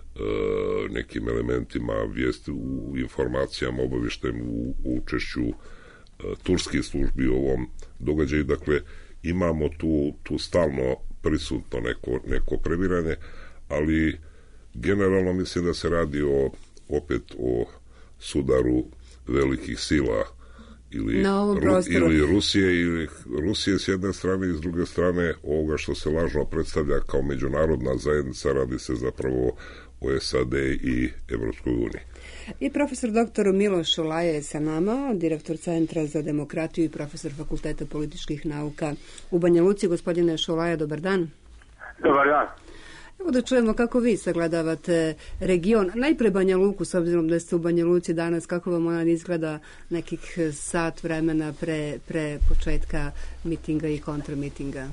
nekim elementima vijesti u informacijama obavještajnim u, u učešću e, turskih službi u ovom događaju. Dakle, imamo tu, tu stalno prisutno neko, neko previranje, ali generalno mislim da se radi o, opet o sudaru velikih sila ili, Ru, ili Rusije ili Rusije s jedne strane i s druge strane ovoga što se lažno predstavlja kao međunarodna zajednica, radi se zapravo o S A D i Evropskoj uniji.
I profesor doktor Miloš Šolaja je sa nama, direktor Centra za demokratiju i profesor Fakulteta političkih nauka u Banja Luci. Gospodine Šolaja, dobar dan.
Dobar dan.
Evo da čujemo kako vi sagledavate region, najpre Banja Luku, s obzirom da ste u Banja Luci danas, kako vam ona izgleda nekih sat vremena pre, pre početka mitinga i kontramitinga?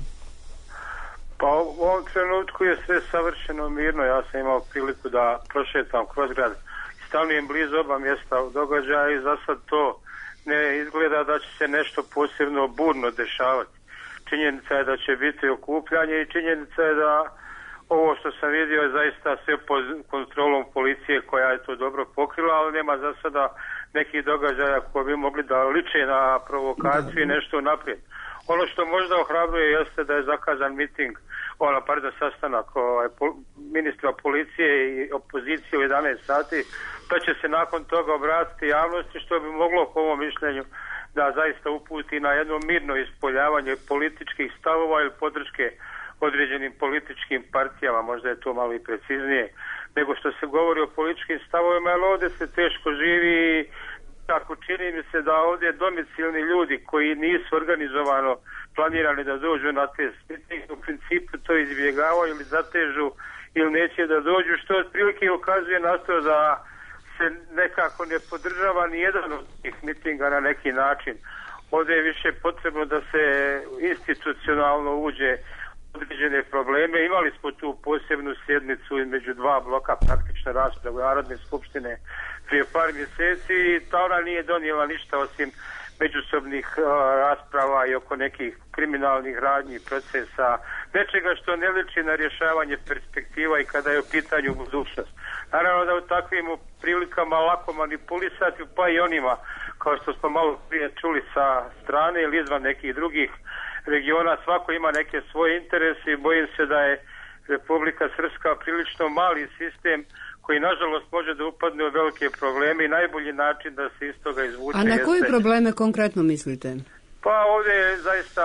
Pa u ovom trenutku je sve savršeno mirno. Ja sam imao priliku da prošetam kroz grad. Stanujem blizu oba mjesta događaja i za sad to ne izgleda da će se nešto posebno burno dešavati. Činjenica je da će biti okupljanje i činjenica je da ovo što sam vidio je zaista sve pod kontrolom policije koja je to dobro pokrila, ali nema za sada nekih događaja koji bi mogli da liče na provokaciju i nešto naprijed. Ono što možda ohrabruje jeste da je zakazan miting, ona, pardon, sastanak ovaj, pol, ministra policije i opozicije u jedanaest sati, pa će se nakon toga obratiti javnosti, što bi moglo po ovom mišljenju da zaista uputi na jedno mirno ispoljavanje političkih stavova ili podrške određenim političkim partijama, možda je to malo i preciznije, nego što se govori o političkim stavovima, jer ovdje se teško živi. Tako čini mi se da ovdje domicilni ljudi koji nisu organizovano planirani da dođu na te mitinge, u principu to izbjegavaju ili zatežu ili neće da dođu, što otprilike ukazuje na to da se nekako ne podržava ni jedan od tih mitinga na neki način. Ovdje je više potrebno da se institucionalno uđe određene probleme. Imali smo tu posebnu sjednicu između dva bloka, praktično raspravu Narodne skupštine prije par mjeseci i ta ona nije donijela ništa osim međusobnih uh, rasprava i oko nekih kriminalnih radnji, procesa, nečega što ne liči na rješavanje perspektiva i kada je u pitanju budućnost. Naravno da u takvim prilikama lako manipulisati, pa i onima, kao što smo malo prije čuli sa strane ili izvan nekih drugih regiona, svako ima neke svoje interese i bojim se da je Republika Srpska prilično mali sistem koji nažalost može da upadne u velike probleme i najbolji način da se iz toga izvuče.
A na koje jeste... probleme konkretno mislite?
Pa ovdje je zaista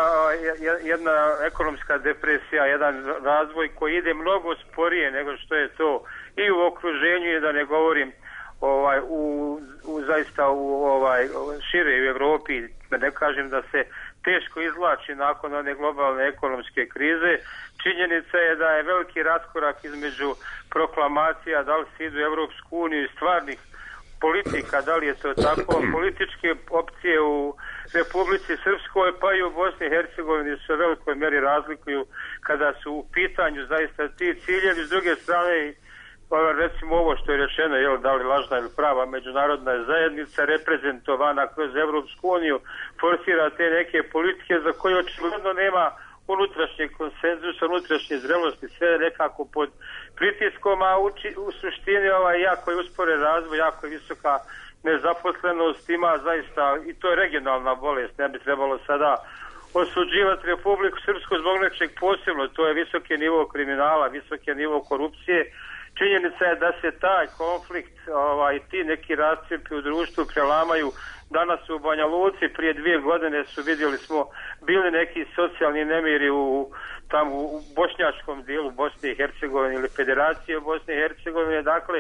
jedna ekonomska depresija, jedan razvoj koji ide mnogo sporije nego što je to i u okruženju, i da ne govorim ovaj u, u zaista u ovaj šire u Europi, da ne kažem da se teško izvlači nakon one globalne ekonomske krize. Činjenica je da je veliki raskorak između proklamacija da li se idu u Evropsku uniju i stvarnih politika, da li je to tako. Političke opcije u Republici Srpskoj pa i u Bosni i Hercegovini se u velikoj meri razlikuju kada su u pitanju zaista ti ciljevi. S druge strane, recimo ovo što je rečeno, jel, da li lažna ili prava međunarodna zajednica reprezentovana kroz Evropsku uniju forsira te neke politike za koje očigledno nema unutrašnje konsenzusa, unutrašnje zrelosti, sve nekako pod pritiskom, a u, u suštini ovaj jako je usporen razvoj, jako je visoka nezaposlenost, ima zaista, i to je regionalna bolest, ne bi trebalo sada osuđivati Republiku Srpsku zbog nečeg posebno, to je visoki nivo kriminala, visoki nivo korupcije. Činjenica je da se taj konflikt, ovaj, ti neki rascijepi u društvu prelamaju. Danas u Banja Luci prije dvije godine su, vidjeli smo, bili neki socijalni nemiri u, tamo u bošnjačkom dijelu Bosne i Hercegovine ili Federacije Bosne i Hercegovine. Dakle,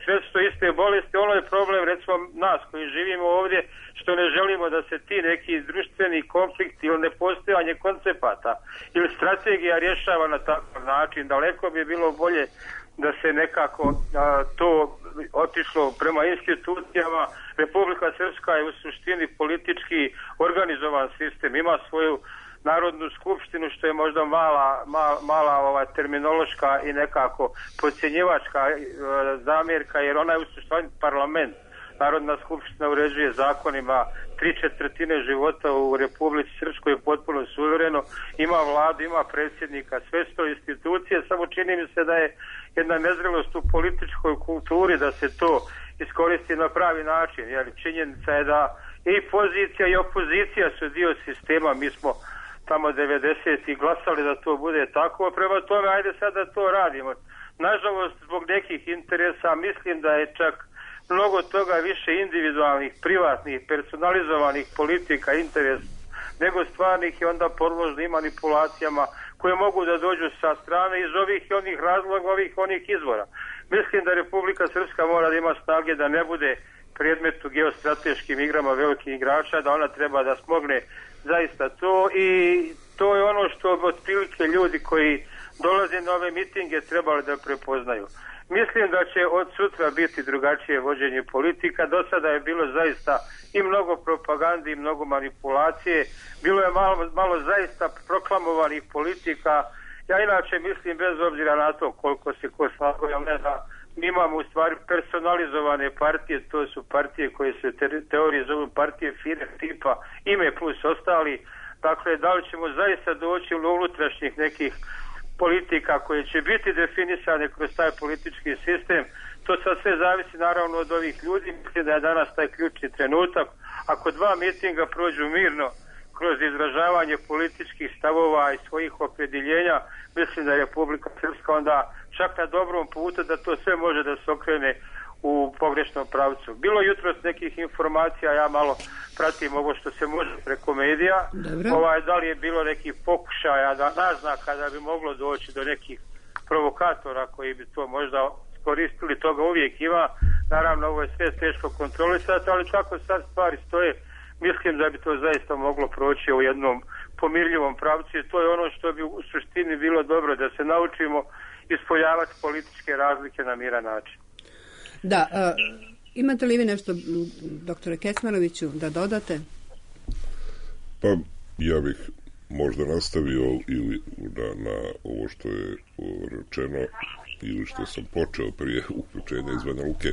sredstvo iste bolesti. Ono je problem, recimo, nas koji živimo ovdje, što ne želimo da se ti neki društveni konflikti ili nepostojanje koncepata ili strategija rješava na takav način. Daleko bi bilo bolje da se nekako a, to otišlo prema institucijama. Republika Srpska je u suštini politički organizovan sistem, ima svoju Narodnu skupštinu, što je možda mala, mala, mala ova terminološka i nekako podcjenjivačka e, zamjerka, jer ona je u suštini parlament. Narodna skupština uređuje zakonima, tri četvrtine života u Republici Srpskoj je potpuno suvereno, ima vladu, ima predsjednika, sve su to institucije, samo čini mi se da je jedna nezrelost u političkoj kulturi da se to iskoristi na pravi način, jer činjenica je da i pozicija i opozicija su dio sistema, mi smo tamo devedesetih glasali da to bude tako, prema tome ajde sad da to radimo. Nažalost, zbog nekih interesa mislim da je čak mnogo toga više individualnih, privatnih, personalizovanih politika interes nego stvarnih i onda podložni manipulacijama koje mogu da dođu sa strane iz ovih i onih razloga, ovih onih izvora. Mislim da Republika Srpska mora da ima snage da ne bude predmet u geostrateškim igrama velikih igrača, da ona treba da smogne zaista to i to je ono što otprilike ljudi koji dolaze na ove mitinge trebali da prepoznaju. Mislim da će od sutra biti drugačije vođenje politika. Do sada je bilo zaista i mnogo propagande i mnogo manipulacije. Bilo je malo, malo zaista proklamovanih politika. Ja inače mislim, bez obzira na to koliko se ko slago, ja ne znam, mi imamo u stvari personalizovane partije, to su partije koje se te, teorije zovu partije fine tipa ime plus ostali. Dakle, da li ćemo zaista doći u unutrašnjih nekih politika koje će biti definisane kroz taj politički sistem, to sad sve zavisi naravno od ovih ljudi. Mislim da je danas taj ključni trenutak. Ako dva mitinga prođu mirno kroz izražavanje političkih stavova i svojih opredjeljenja, mislim da je Republika Srpska onda čak na dobrom putu da to sve može da se okrene u pogrešnom pravcu. Bilo jutros nekih informacija, ja malo pratim ovo što se može preko medija. Ovaj, da li je bilo nekih pokušaja, da naznaka da bi moglo doći do nekih provokatora koji bi to možda koristili, toga uvijek ima. Naravno, ovo je sve teško kontrolisati, ali kako sad stvari stoje, mislim da bi to zaista moglo proći u jednom pomirljivom pravcu i to je ono što bi u suštini bilo dobro, da se naučimo ispoljavati političke razlike na miran način.
Da, a, imate li vi nešto, doktore Kecmanoviću, da dodate?
Pa, ja bih možda nastavio ili na, na ovo što je rečeno ili što sam počeo prije uključenja iz Banja Luke. E,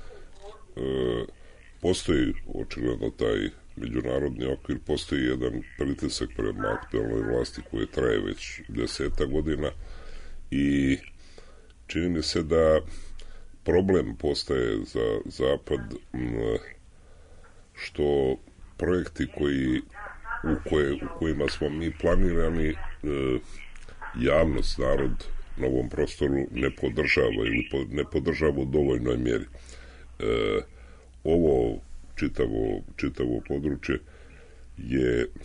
postoji očigledno taj međunarodni okvir, postoji jedan pritisak prema aktualnoj vlasti koji traje već deseta godina i čini mi se da problem postaje za Zapad što projekti koji u, koje, u kojima smo mi planirani e, javnost, narod na ovom prostoru ne podržava ili po, ne podržava u dovoljnoj mjeri. E, ovo čitavo, čitavo područje je e,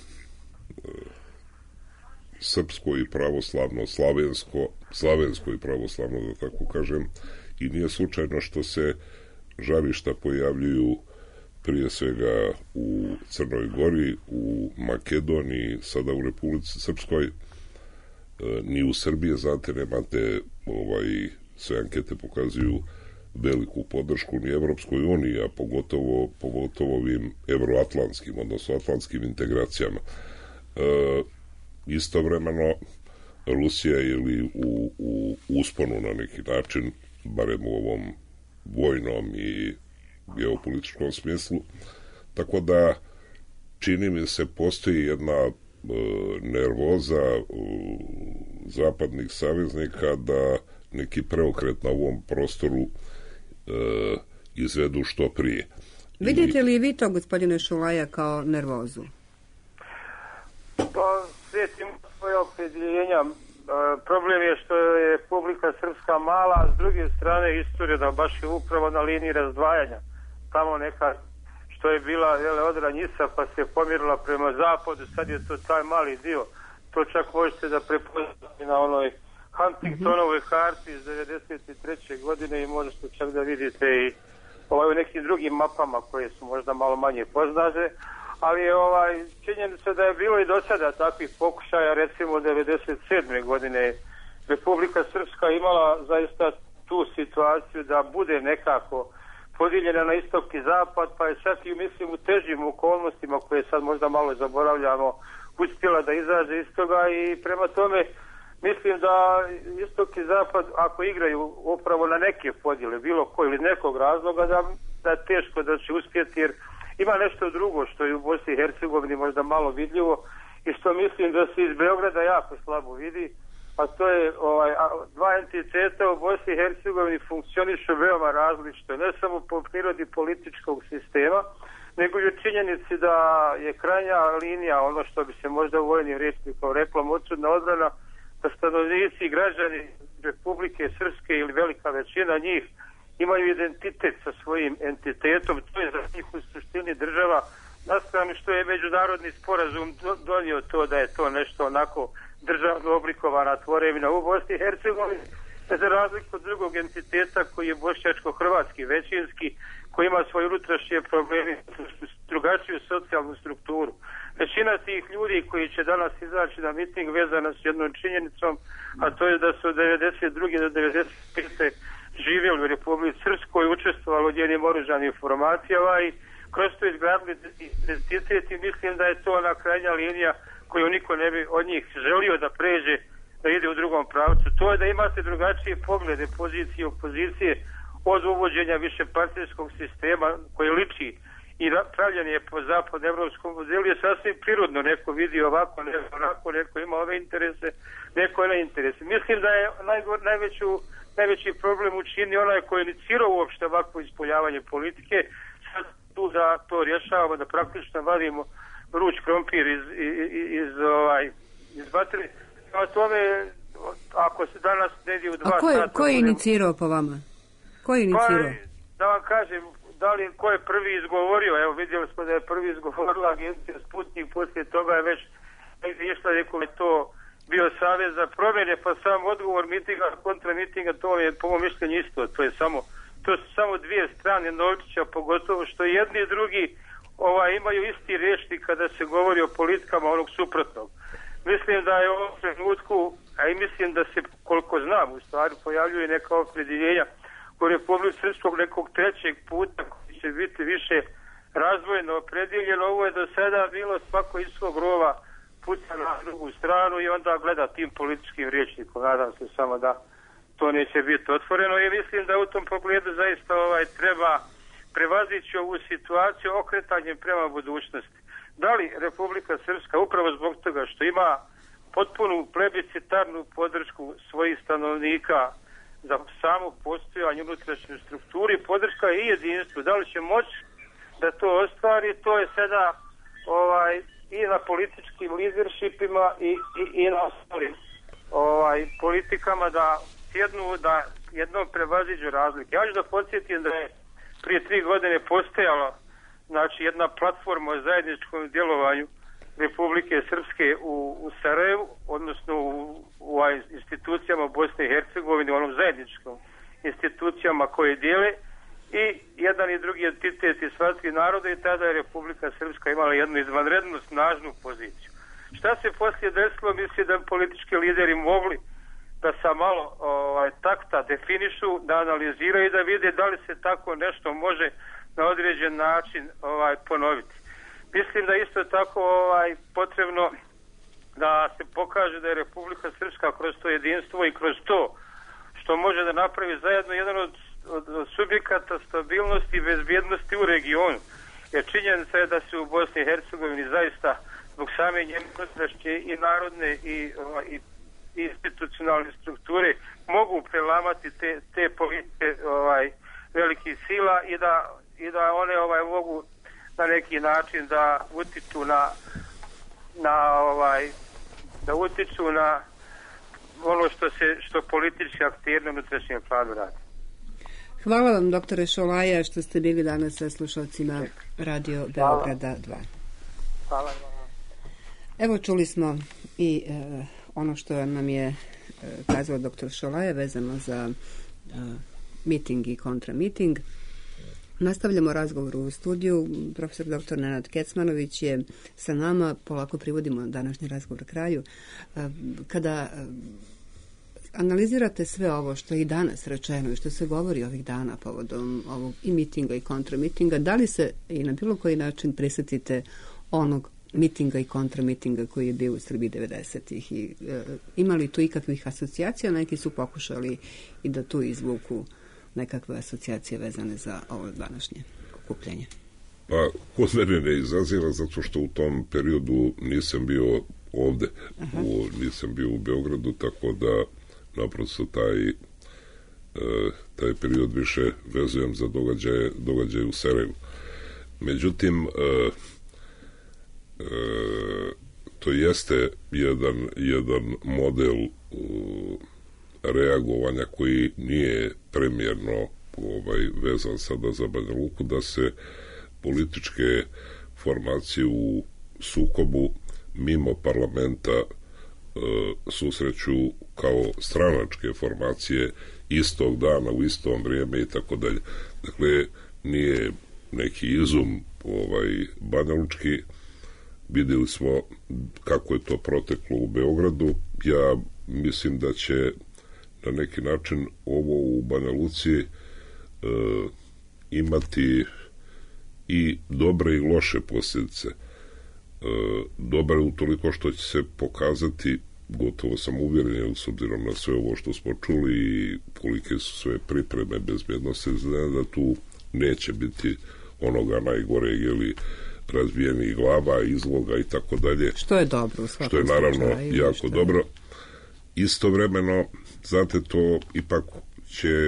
srpsko i pravoslavno, slavensko, slavensko i pravoslavno, da tako kažem, i nije slučajno što se žarišta pojavljuju prije svega u Crnoj Gori, u Makedoniji, sada u Republici Srpskoj, e, ni u Srbiji, znate, nemate ovaj, sve ankete pokazuju veliku podršku ni Evropskoj uniji, a pogotovo, pogotovo ovim evroatlantskim, odnosno atlantskim integracijama. E, istovremeno Rusija je ili u, u usponu na neki način, barem u ovom vojnom i geopolitičkom smislu, tako da čini mi se postoji jedna e, nervoza e, zapadnih saveznika da neki preokret na ovom prostoru e, izvedu što prije.
Vidite li vi to, gospodine Šolaja, kao nervozu?
Pa, svijet ima svoje opredjeljenja. Problem je što je Republika Srpska mala, a s druge strane istorija da baš je upravo na liniji razdvajanja. Tamo neka što je bila jele, odranjica pa se pomjerila prema zapadu, sad je to taj mali dio. To čak možete da prepoznate na onoj Huntingtonovoj karti iz devedeset treće. godine i možete čak da vidite i ovaj, u nekim drugim mapama koje su možda malo manje poznate, ali ovaj, činjenica da je bilo i do sada takvih pokušaja, recimo devedeset sedme godine Republika Srpska imala zaista tu situaciju da bude nekako podijeljena na istok i zapad, pa je čak i mislim u težim okolnostima koje sad možda malo zaboravljamo uspjela da izađe iz toga i prema tome mislim da istok i zapad ako igraju upravo na neke podjele bilo koji ili nekog razloga da, da je teško da će uspjeti jer ima nešto drugo što je u Bosni i Hercegovini možda malo vidljivo i što mislim da se iz Beograda jako slabo vidi, a to je ovaj, dva entiteta u Bosni i Hercegovini funkcionišu veoma različito, ne samo po prirodi političkog sistema, nego i u činjenici da je krajnja linija, ono što bi se možda u vojnim rječnikom reklo, moćudna odbrana, da stanovnici i građani Republike Srpske ili velika većina njih imaju identitet sa svojim entitetom, to je za njih u suštini država, na stranu što je međunarodni sporazum donio to da je to nešto onako državno oblikovana tvorevina u Bosni i Hercegovini, za razliku od drugog entiteta koji je bošnjačko-hrvatski, većinski, koji ima svoje unutrašnje probleme, drugačiju socijalnu strukturu. Većina tih ljudi koji će danas izaći na miting vezana s jednom činjenicom, a to je da su od devedeset druge do devedeset pete živjeli u Republici Srpskoj, učestvovali u njenim oružanim formacijama i kroz to izgradili identitet i mislim da je to ona krajnja linija koju niko ne bi od njih želio da pređe, da ide u drugom pravcu. To je da imate drugačije poglede, pozicije, opozicije od uvođenja višepartijskog sistema koji liči i pravljen je po zapadnoevropskom modelu je sasvim prirodno. Neko vidi ovako, neko onako, neko ima ove interese, neko ne interese. Mislim da je najgor, najveću, najveći problem učini onaj koji je inicirao uopšte ovakvo ispoljavanje politike. Sad tu da to rješavamo, da praktično vadimo vruć krompir iz, iz, iz, ovaj, iz vatre. A tome, ako se danas negdje u dva
A ko je,
sata...
ko je inicirao po vama? Ko je inicirao?
Pa, da vam kažem, da li ko je prvi izgovorio, evo vidjeli smo da je prvi izgovorila agencija Sputnik, poslije toga je već negdje išla, rekao je to bio savez za promjene, pa sam odgovor mitinga, kontra mitinga, to je po mom mišljenju isto, to je samo, to su samo dvije strane novčića, pogotovo što jedni i drugi ovaj, imaju isti rječnik kada se govori o politikama onog suprotnog. Mislim da je u ovom trenutku, a i mislim da se, koliko znam, u stvari pojavljuje neka opredjeljenja u Republici Srpskog nekog trećeg puta koji će biti više razvojno opredjeljeno. Ovo je do sada bilo svako iz svog rova puta na drugu stranu i onda gleda tim političkim rječnikom. Nadam se samo da to neće biti otvoreno i mislim da u tom pogledu zaista ovaj treba prevazići ovu situaciju okretanjem prema budućnosti. Da li Republika Srpska upravo zbog toga što ima potpunu plebiscitarnu podršku svojih stanovnika za samo postojanje unutrašnje strukturi, podrška i jedinstvu, da li će moći da to ostvari, to je sada ovaj, i na političkim leadershipima i, i, i na ostalim ovaj, politikama da sjednu, da jednom prevaziđu razlike. Ja ću da podsjetim da je prije tri godine postojala znači jedna platforma o zajedničkom djelovanju Republike Srpske u, u Sarajevu, odnosno u, u institucijama Bosne i Hercegovine, u onom zajedničkom institucijama koje dijele i jedan i drugi entitet iz svatskih naroda i tada je Republika Srpska imala jednu izvanrednu snažnu poziciju. Šta se poslije desilo, misli da politički lideri mogli da sa malo ovaj, takta definišu, da analiziraju i da vide da li se tako nešto može na određen način ovaj, ponoviti. Mislim da isto tako ovaj, potrebno da se pokaže da je Republika Srpska kroz to jedinstvo i kroz to što može da napravi zajedno jedan od, od, od subjekata stabilnosti i bezbjednosti u regionu. Jer činjenica je da se u Bosni i Hercegovini zaista zbog same njenostrašće i narodne i, ovaj, i institucionalne strukture mogu prelamati te, te politike ovaj, velikih sila i da, i da one ovaj, mogu na neki način da utiču na, na ovaj, da utiču na ono što se što politički akteri na unutrašnjem planu radi.
Hvala vam, doktore Šolaja, što ste bili danas sa slušalcima Radio Beograda dva.
Hvala vam.
Evo, čuli smo i e, ono što nam je e, kazao doktor Šolaja vezano za e, miting i kontramiting. Nastavljamo razgovor u studiju. Profesor doktor Nenad Kecmanović je sa nama. Polako privodimo današnji razgovor kraju. Kada analizirate sve ovo što je i danas rečeno i što se govori ovih dana povodom ovog i mitinga i kontramitinga, da li se i na bilo koji način prisjetite onog mitinga i kontramitinga koji je bio u Srbiji devedesetih i e, imali tu ikakvih asocijacija? Neki su pokušali i da tu izvuku nekakve asocijacije vezane za ovo današnje okupljanje.
Pa, kod mene ne izaziva zato što u tom periodu nisam bio ovde, u, nisam bio u Beogradu, tako da naprosto taj, e, taj period više vezujem za događaje, događaje u Sarajevu. Međutim, e, e, to jeste jedan, jedan model e, reagovanja koji nije premjerno ovaj, vezan sada za Banja Luku, da se političke formacije u sukobu mimo parlamenta e, susreću kao stranačke formacije istog dana, u istom vrijeme i tako dalje. Dakle, nije neki izum ovaj, banjalučki. Vidjeli smo kako je to proteklo u Beogradu. Ja mislim da će na neki način ovo u Banja Luci e, imati i dobre i loše posljedice. E, dobre utoliko što će se pokazati, gotovo sam uvjeren, s obzirom na sve ovo što smo čuli i kolike su sve pripreme bezbjednosti, znači da tu neće biti onoga najgoreg ili razbijenih glava, izloga i tako dalje.
Što je dobro u svakom
Što je naravno
slučaju,
jako
što je...
dobro. Istovremeno, znate, to ipak će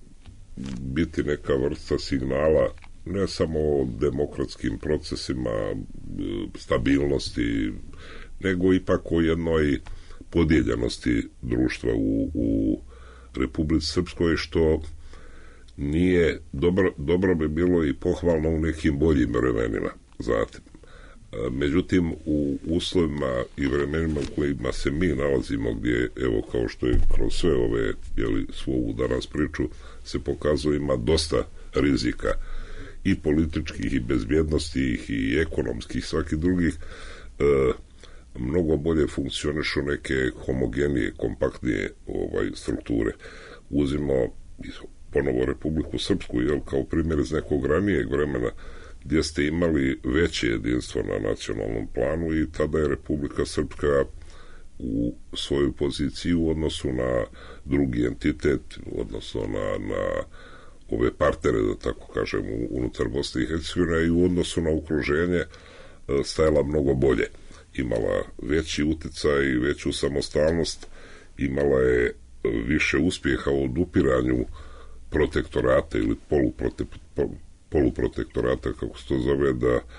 biti neka vrsta signala ne samo o demokratskim procesima, stabilnosti, nego ipak o jednoj podijeljenosti društva u, u Republici Srpskoj, što nije dobro, dobro bi bilo i pohvalno u nekim boljim vremenima, znate. Međutim, u uslovima i vremenima u kojima se mi nalazimo, gdje, evo, kao što je kroz sve ove, jeli, svu ovu danas priču, se pokazuje ima dosta rizika i političkih, i bezbjednostih, i ekonomskih, svaki drugih, e, mnogo bolje funkcionišu neke homogenije, kompaktnije ovaj, strukture. Uzimo ponovo Republiku Srpsku, jel, kao primjer iz nekog ranijeg vremena, gdje ste imali veće jedinstvo na nacionalnom planu i tada je Republika Srpska u svoju poziciju u odnosu na drugi entitet, odnosno na, na ove partnere, da tako kažem, unutar Bosne i Hercegovine i u odnosu na okruženje stajala mnogo bolje. Imala veći uticaj i veću samostalnost, imala je više uspjeha u odupiranju protektorata ili poluprote, poluprotektorata, kako se to zove, da e,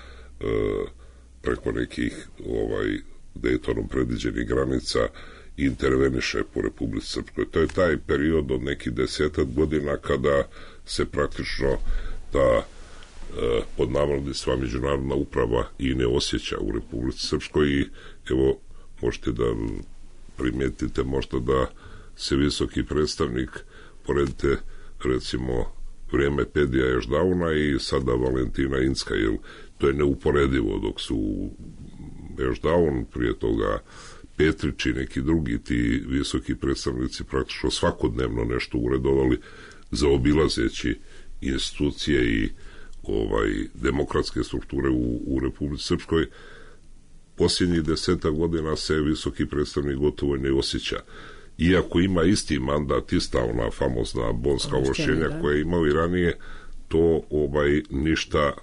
preko nekih ovaj, Daytonom predviđenih granica interveniše po Republici Srpskoj. To je taj period od nekih desetak godina kada se praktično ta e, pod navodnicima međunarodna uprava i ne osjeća u Republici Srpskoj i evo možete da primijetite možda da se visoki predstavnik, poredite recimo vrijeme Pedija Ešdauna i sada Valentina Incka, jer to je neuporedivo, dok su Ešdaun, prije toga Petrić i neki drugi ti visoki predstavnici praktično svakodnevno nešto uredovali, zaobilazeći institucije i ovaj demokratske strukture u, u Republici Srpskoj. Posljednjih deseta godina se visoki predstavnik gotovo ne osjeća. Iako ima isti mandat, ista ona famozna bonska ovlašćenja koje je imao i ranije, to ovaj ništa e,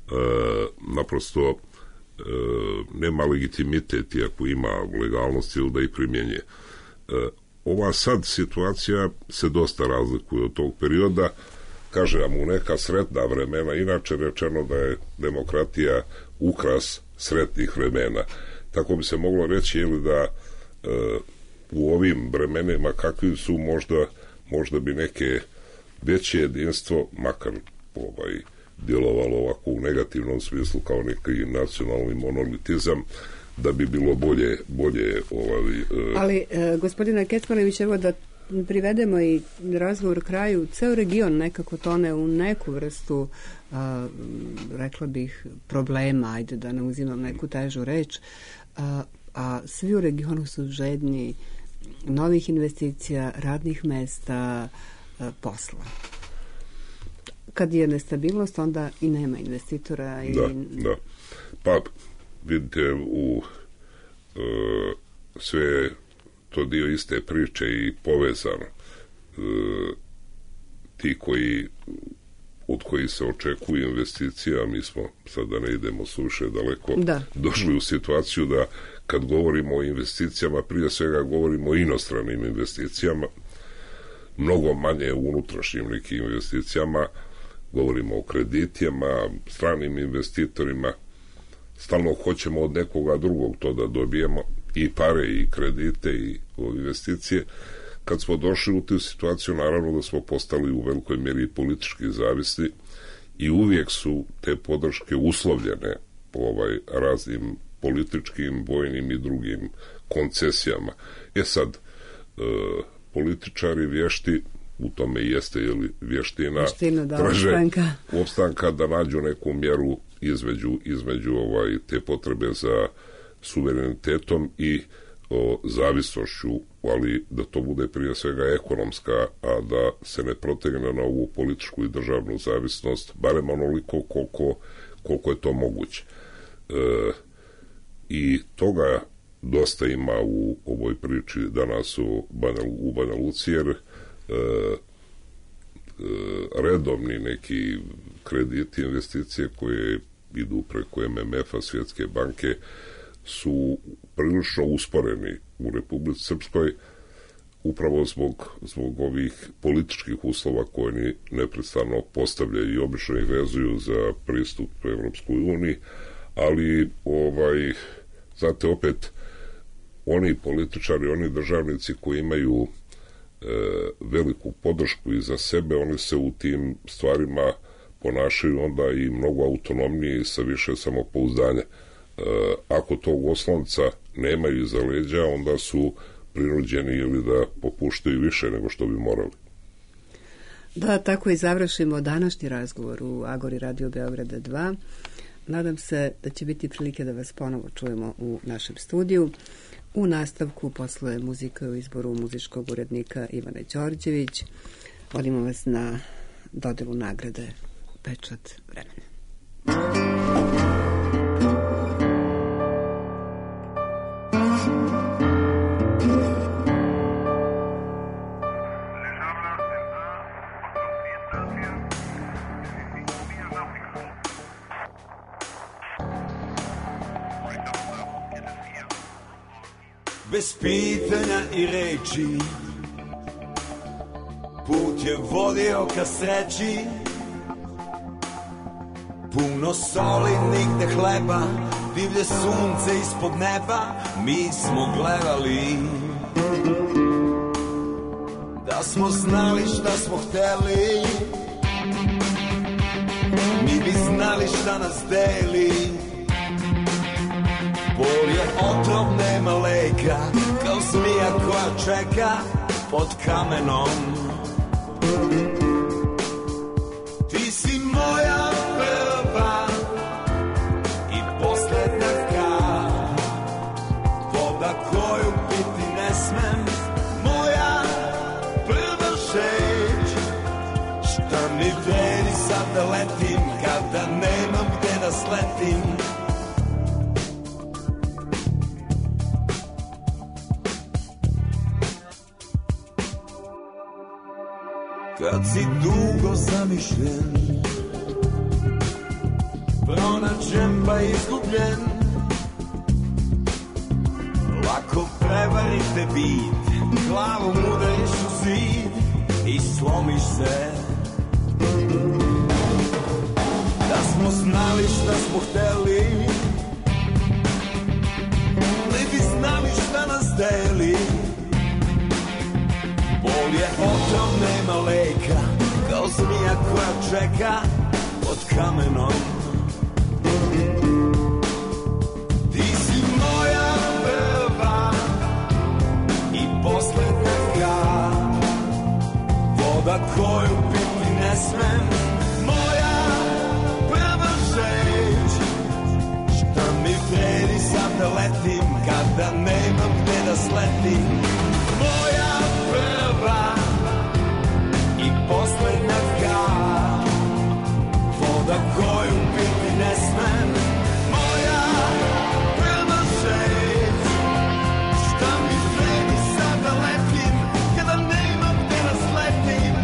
naprosto e, nema legitimitet, iako ima legalnost ili da ih primjenje. E, ova sad situacija se dosta razlikuje od tog perioda, kažem u neka sretna vremena, inače rečeno da je demokratija ukras sretnih vremena. Tako bi se moglo reći, ili da e, u ovim vremenima kakvi su možda, možda bi neke veće jedinstvo, makar ovaj, djelovalo ovako u negativnom smislu kao neki nacionalni monolitizam, da bi bilo bolje, bolje ovaj,
ali e, gospodine Kecmanović, evo da privedemo i razgovor kraju, ceo region nekako tone u neku vrstu, a, rekla bih, problema, ajde da ne uzimam neku težu reč, a, a svi u regionu su žedni novih investicija, radnih mesta, a, posla. Kad je nestabilnost, onda i nema investitora. I...
Da, da. Pa, vidite, u e, sve to dio iste priče i povezano. E, ti koji od koji se očekuju investicija, mi smo, sad da ne idemo suše daleko,
da.
došli u situaciju da kad govorimo o investicijama, prije svega govorimo o inostranim investicijama, mnogo manje o unutrašnjim nekim investicijama, govorimo o kreditima, stranim investitorima, stalno hoćemo od nekoga drugog to da dobijemo, i pare, i kredite, i investicije. Kad smo došli u tu situaciju, naravno da smo postali u velikoj mjeri politički zavisni i uvijek su te podrške uslovljene ovaj, raznim političkim, vojnim i drugim koncesijama. E sad, e, političari vješti, u tome jeste ili vještina,
vještina da,
traže
opstanka.
opstanka da nađu neku mjeru između, između ovaj, te potrebe za suverenitetom i o, zavisnošću, ali da to bude prije svega ekonomska, a da se ne protegne na ovu političku i državnu zavisnost, barem onoliko koliko, koliko je to moguće. E, I toga dosta ima u ovoj priči danas u Banja, u Banja Luci, jer e, e, redovni neki krediti, investicije koje idu preko M M F-a, Svjetske banke, su prilično usporeni u Republici Srpskoj, upravo zbog, zbog ovih političkih uslova koje oni neprestano postavljaju i obično ih vezuju za pristup Evropskoj uniji, ali ovaj, znate, opet oni političari, oni državnici koji imaju e, veliku podršku iza sebe, oni se u tim stvarima ponašaju onda i mnogo autonomnije i sa više samopouzdanja. E, ako tog oslonca nemaju iza leđa, onda su prinuđeni ili da popuštaju više nego što bi morali.
Da, tako i završimo današnji razgovor u Agori Radio Beograda dva. Nadam se da će biti prilike da vas ponovo čujemo u našem studiju. U nastavku posle muzike u izboru muzičkog urednika Ivana Đorđević. Vodimo vas na dodelu nagrade Pečat vremena.
Bez pitanja i reči put je vodio ka sreći, puno soli, nigde hleba, divlje sunce ispod neba, mi smo gledali. Da smo znali šta smo hteli, mi bi znali šta nas deli. Bol je otrov, nema leka, kao zmija koja čeka pod kamenom. Ti si moja prva i posljednja kap, voda koju piti ne smem, moja prva žeć. Šta mi vredi sad da letim, kada nemam gde da sletim. Kad si dugo zamišljen, pronađen pa izgubljen, lako prevarite bit, glavom udariš u zid i slomiš se. Da smo znali šta smo hteli, ne bi znali šta nas deli. Bol je otrov, nema leka, kao zmija koja čeka pod kamenom. Ti si moja prva i posljednja kap, voda koju piti ne smem, moja prva žeć. Šta mi vredi sad da letim kada nemam gde da sletim, moja prva i poslednja kap, voda koju piti ne smem, moja prva žeć. Šta mi vredi sad da letim kada nemam gde da sletim.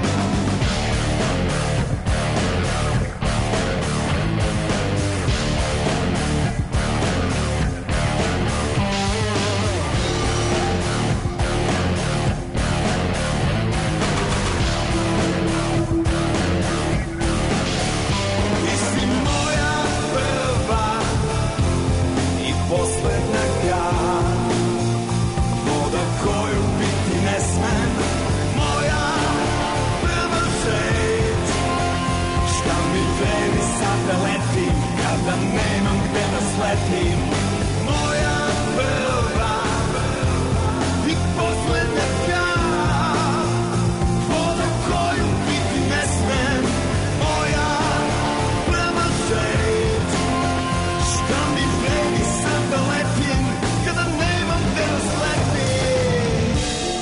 Ti si moja prva i poslednja kap, voda koju piti ne smem, moja prva žeć. Šta mi vredi sad da letim kada nemam gde da sletim, moja prva i poslednja kap, voda koju piti ne smem, moja prva žeć. Šta mi vredi sad da letim kada nemam gde da sletim.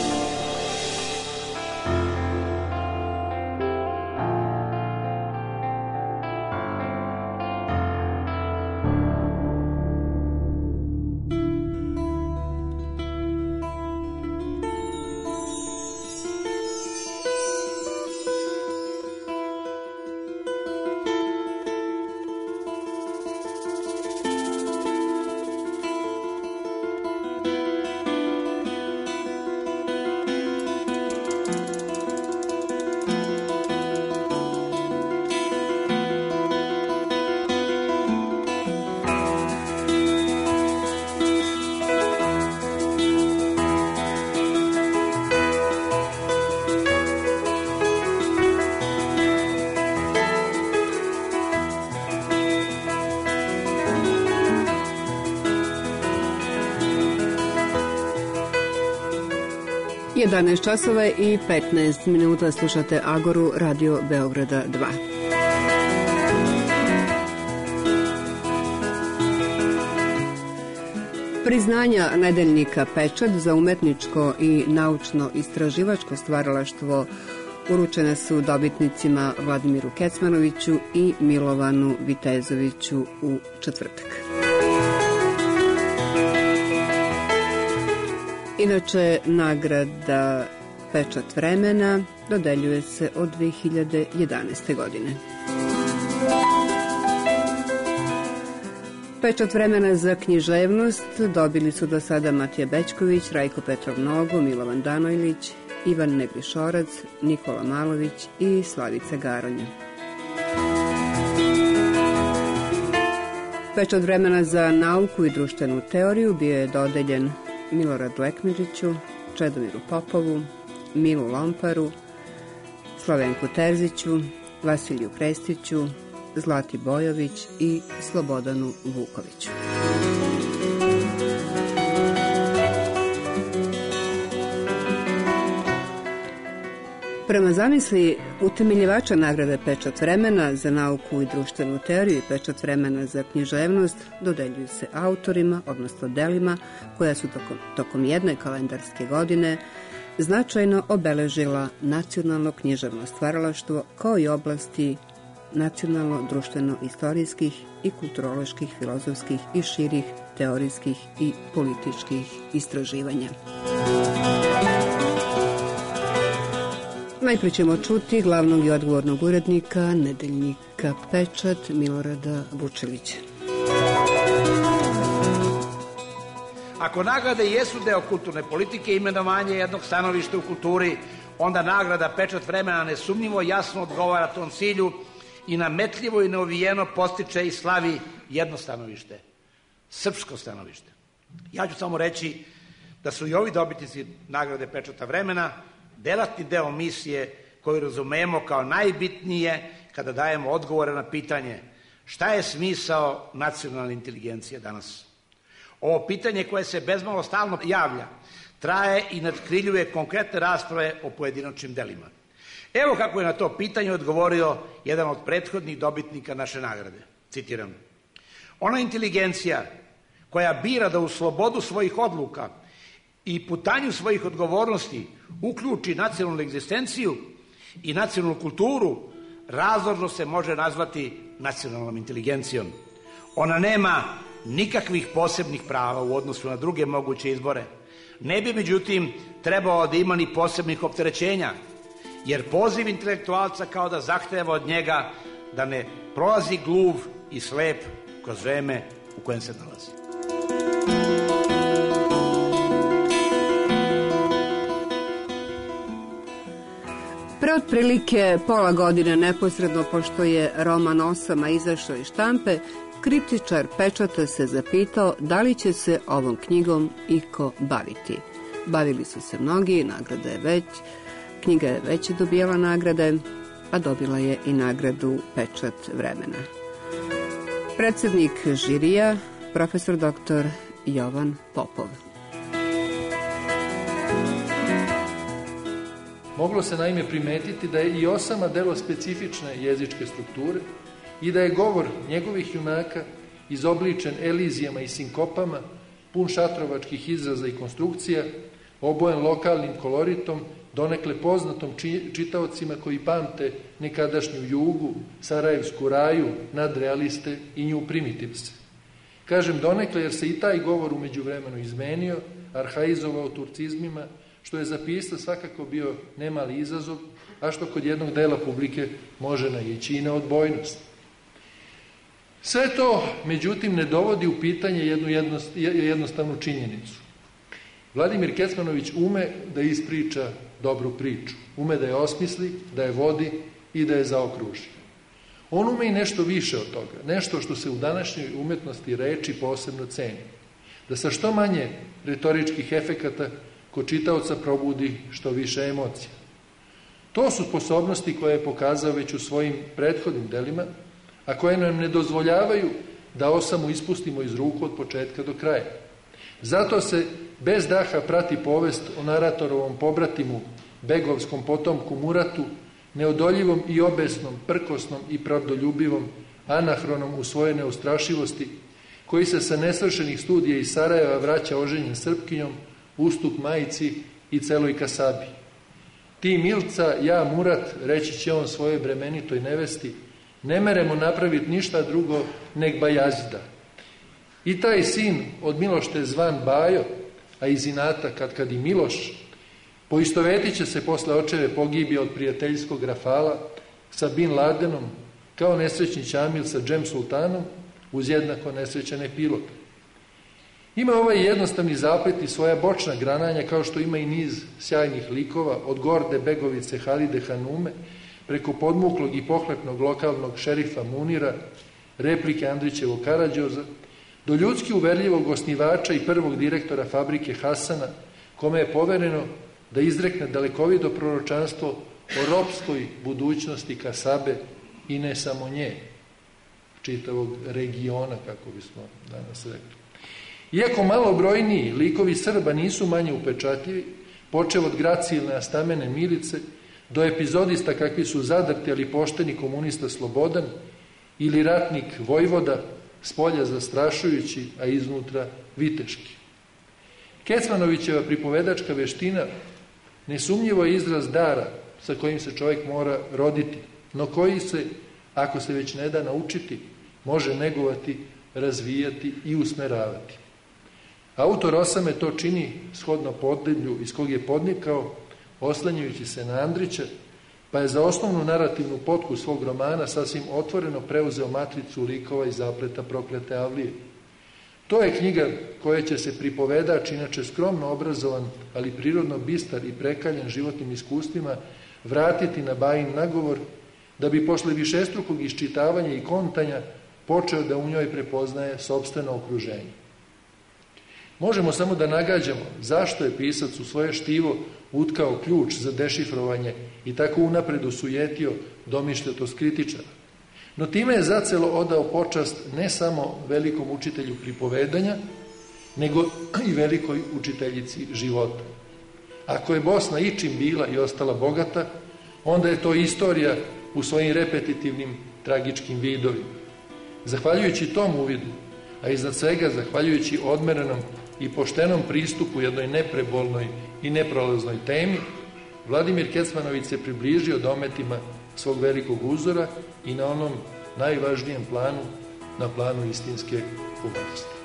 jedanaest časova i petnaest minuta, slušate Agoru, Radio Beograda dva. Priznanja nedeljnika Pečat za umetničko i naučno-istraživačko stvaralaštvo uručene su dobitnicima Vladimiru Kecmanoviću i Milovanu Vitezoviću u četvrtak. Inače, nagrada Pečat vremena dodeljuje se od dve hiljade jedanaeste. godine. Pečat vremena za književnost dobili su do sada Matija Bećković, Rajko Petrov Nogo, Milovan Danojlić, Ivan Neglišorac, Nikola Malović i Slavica Garonja. Pečat vremena za nauku i društvenu teoriju bio je dodeljen Miloradu Ekmedžiću, Čedomiru Popovu, Milu Lomparu, Slavenku Terziću, Vasiliju Krestiću, Zlati Bojović i Slobodanu Vukoviću. Prema zamisli utemeljivača nagrade Pečat vremena za nauku i društvenu teoriju i Pečat vremena za književnost dodeljuju se autorima, odnosno delima, koja su tokom, tokom jedne kalendarske godine značajno obeležila nacionalno književno stvaralaštvo kao i oblasti nacionalno-društveno-istorijskih i kulturoloških, filozofskih i širih teorijskih i političkih istraživanja. Najprije ćemo čuti glavnog i odgovornog urednika nedeljnika Pečat Milorada Vučelića.
Ako nagrade jesu deo kulturne politike i imenovanje jednog stanovišta u kulturi, onda nagrada Pečat vremena nesumnjivo jasno odgovara tom cilju i nametljivo i neovijeno postiče i slavi jedno stanovište, srpsko stanovište. Ja ću samo reći da su i ovi dobitnici nagrade Pečata vremena delatni deo misije koju razumemo kao najbitnije kada dajemo odgovore na pitanje šta je smisao nacionalne inteligencije danas. Ovo pitanje koje se bezmalo stalno javlja traje i nadkriljuje konkretne rasprave o pojedinačnim delima. Evo kako je na to pitanje odgovorio jedan od prethodnih dobitnika naše nagrade. Citiram: ona inteligencija koja bira da u slobodu svojih odluka i putanju svojih odgovornosti uključi nacionalnu egzistenciju i nacionalnu kulturu, razložno se može nazvati nacionalnom inteligencijom. Ona nema nikakvih posebnih prava u odnosu na druge moguće izbore. Ne bi, međutim, trebao da ima ni posebnih opterećenja, jer poziv intelektualca kao da zahteva od njega da ne prolazi gluv i slep kroz vreme u kojem se nalazi.
Pre otprilike pola godine, neposredno pošto je roman Osama izašao iz štampe, kriptičar Pečata se zapitao da li će se ovom knjigom iko baviti. Bavili su se mnogi, nagrada je već, knjiga je već dobijala nagrade, a dobila je i nagradu Pečat vremena. Predsednik žirija, profesor doktor Jovan Popov.
Moglo se naime primetiti da je i Osama delo specifične jezičke strukture i da je govor njegovih junaka izobličen elizijama i sinkopama, pun šatrovačkih izraza i konstrukcija, obojen lokalnim koloritom, donekle poznatom či, čitaocima koji pamte nekadašnju Jugu, Sarajevsku raju, nadrealiste i nju primitivce. Kažem donekle jer se i taj govor u međuvremenu izmenio, arhaizovao turcizmima, što je za pisca svakako bio nemali izazov, a što kod jednog dela publike može naići i na odbojnost. Sve to, međutim, ne dovodi u pitanje jednu jednostavnu činjenicu. Vladimir Kecmanović ume da ispriča dobru priču, ume da je osmisli, da je vodi i da je zaokruži. On ume i nešto više od toga, nešto što se u današnjoj umetnosti reči posebno ceni. Da sa što manje retoričkih efekata kod čitaoca probudi što više emocija. To su sposobnosti koje je pokazao već u svojim prethodnim delima, a koje nam ne dozvoljavaju da Osamu ispustimo iz ruku od početka do kraja. Zato se bez daha prati povest o naratorovom pobratimu, begovskom potomku Muratu, neodoljivom i obesnom, prkosnom i pravdoljubivom, anahronom u svoje neustrašivosti, koji se sa nesvršenih studija iz Sarajeva vraća oženjen Srpkinjom, ustup majici i celoj kasabi. Ti Milca, ja Murat, reći će on svojoj bremenitoj nevesti, ne meremo napraviti ništa drugo nek Bajazida. I taj sin od Milošte zvan Bajo, a iz inata kad kad i Miloš, poistovetit će se posle očeve pogibije od prijateljskog rafala sa Bin Ladenom, kao nesrećni Ćamil sa Džem Sultanom, uz jednako nesrećan epilog. Ima ovaj jednostavni zaplet i svoja bočna grananja, kao što ima i niz sjajnih likova, od gorde begovice Halide Hanume, preko podmuklog i pohlepnog lokalnog šerifa Munira, replike Andrićevog Karađoza, do ljudski uverljivog osnivača i prvog direktora fabrike Hasana, kome je povereno da izrekne dalekovido proročanstvo o ropskoj budućnosti Kasabe i ne samo nje, čitavog regiona, kako bismo danas rekli. Iako malobrojniji likovi Srba nisu manje upečatljivi, počev od gracilne Astamene Milice, do epizodista kakvi su zadrti, ali pošteni komunista Slobodan ili ratnik Vojvoda, s polja zastrašujući, a iznutra viteški. Kecmanovićeva pripovedačka veština nesumnjivo je izraz dara sa kojim se čovjek mora roditi, no koji se, ako se već ne da naučiti, može negovati, razvijati i usmeravati. Autor Osame to čini shodno podneblju iz kog je podnikao, oslanjajući se na Andrića, pa je za osnovnu narativnu potku svog romana sasvim otvoreno preuzeo matricu likova i zapleta Proklete Avlije. To je knjiga koja će se pripovedač, inače skromno obrazovan, ali prirodno bistar i prekaljen životnim iskustvima, vratiti na Bajin nagovor, da bi posle višestrukog iščitavanja i kontanja počeo da u njoj prepoznaje sopstveno okruženje. Možemo samo da nagađamo zašto je pisac u svoje štivo utkao ključ za dešifrovanje i tako unapred osujetio domišljatost kritičara. No time je zacelo odao počast ne samo velikom učitelju pripovedanja, nego i velikoj učiteljici života. Ako je Bosna ičim bila i ostala bogata, onda je to istorija u svojim repetitivnim tragičkim vidovima. Zahvaljujući tom uvidu, a iznad svega zahvaljujući odmerenom i poštenom pristupu jednoj neprebolnoj i neprolaznoj temi, Vladimir Kecmanović se približio dometima svog velikog uzora i na onom najvažnijem planu, na planu istinske humanosti.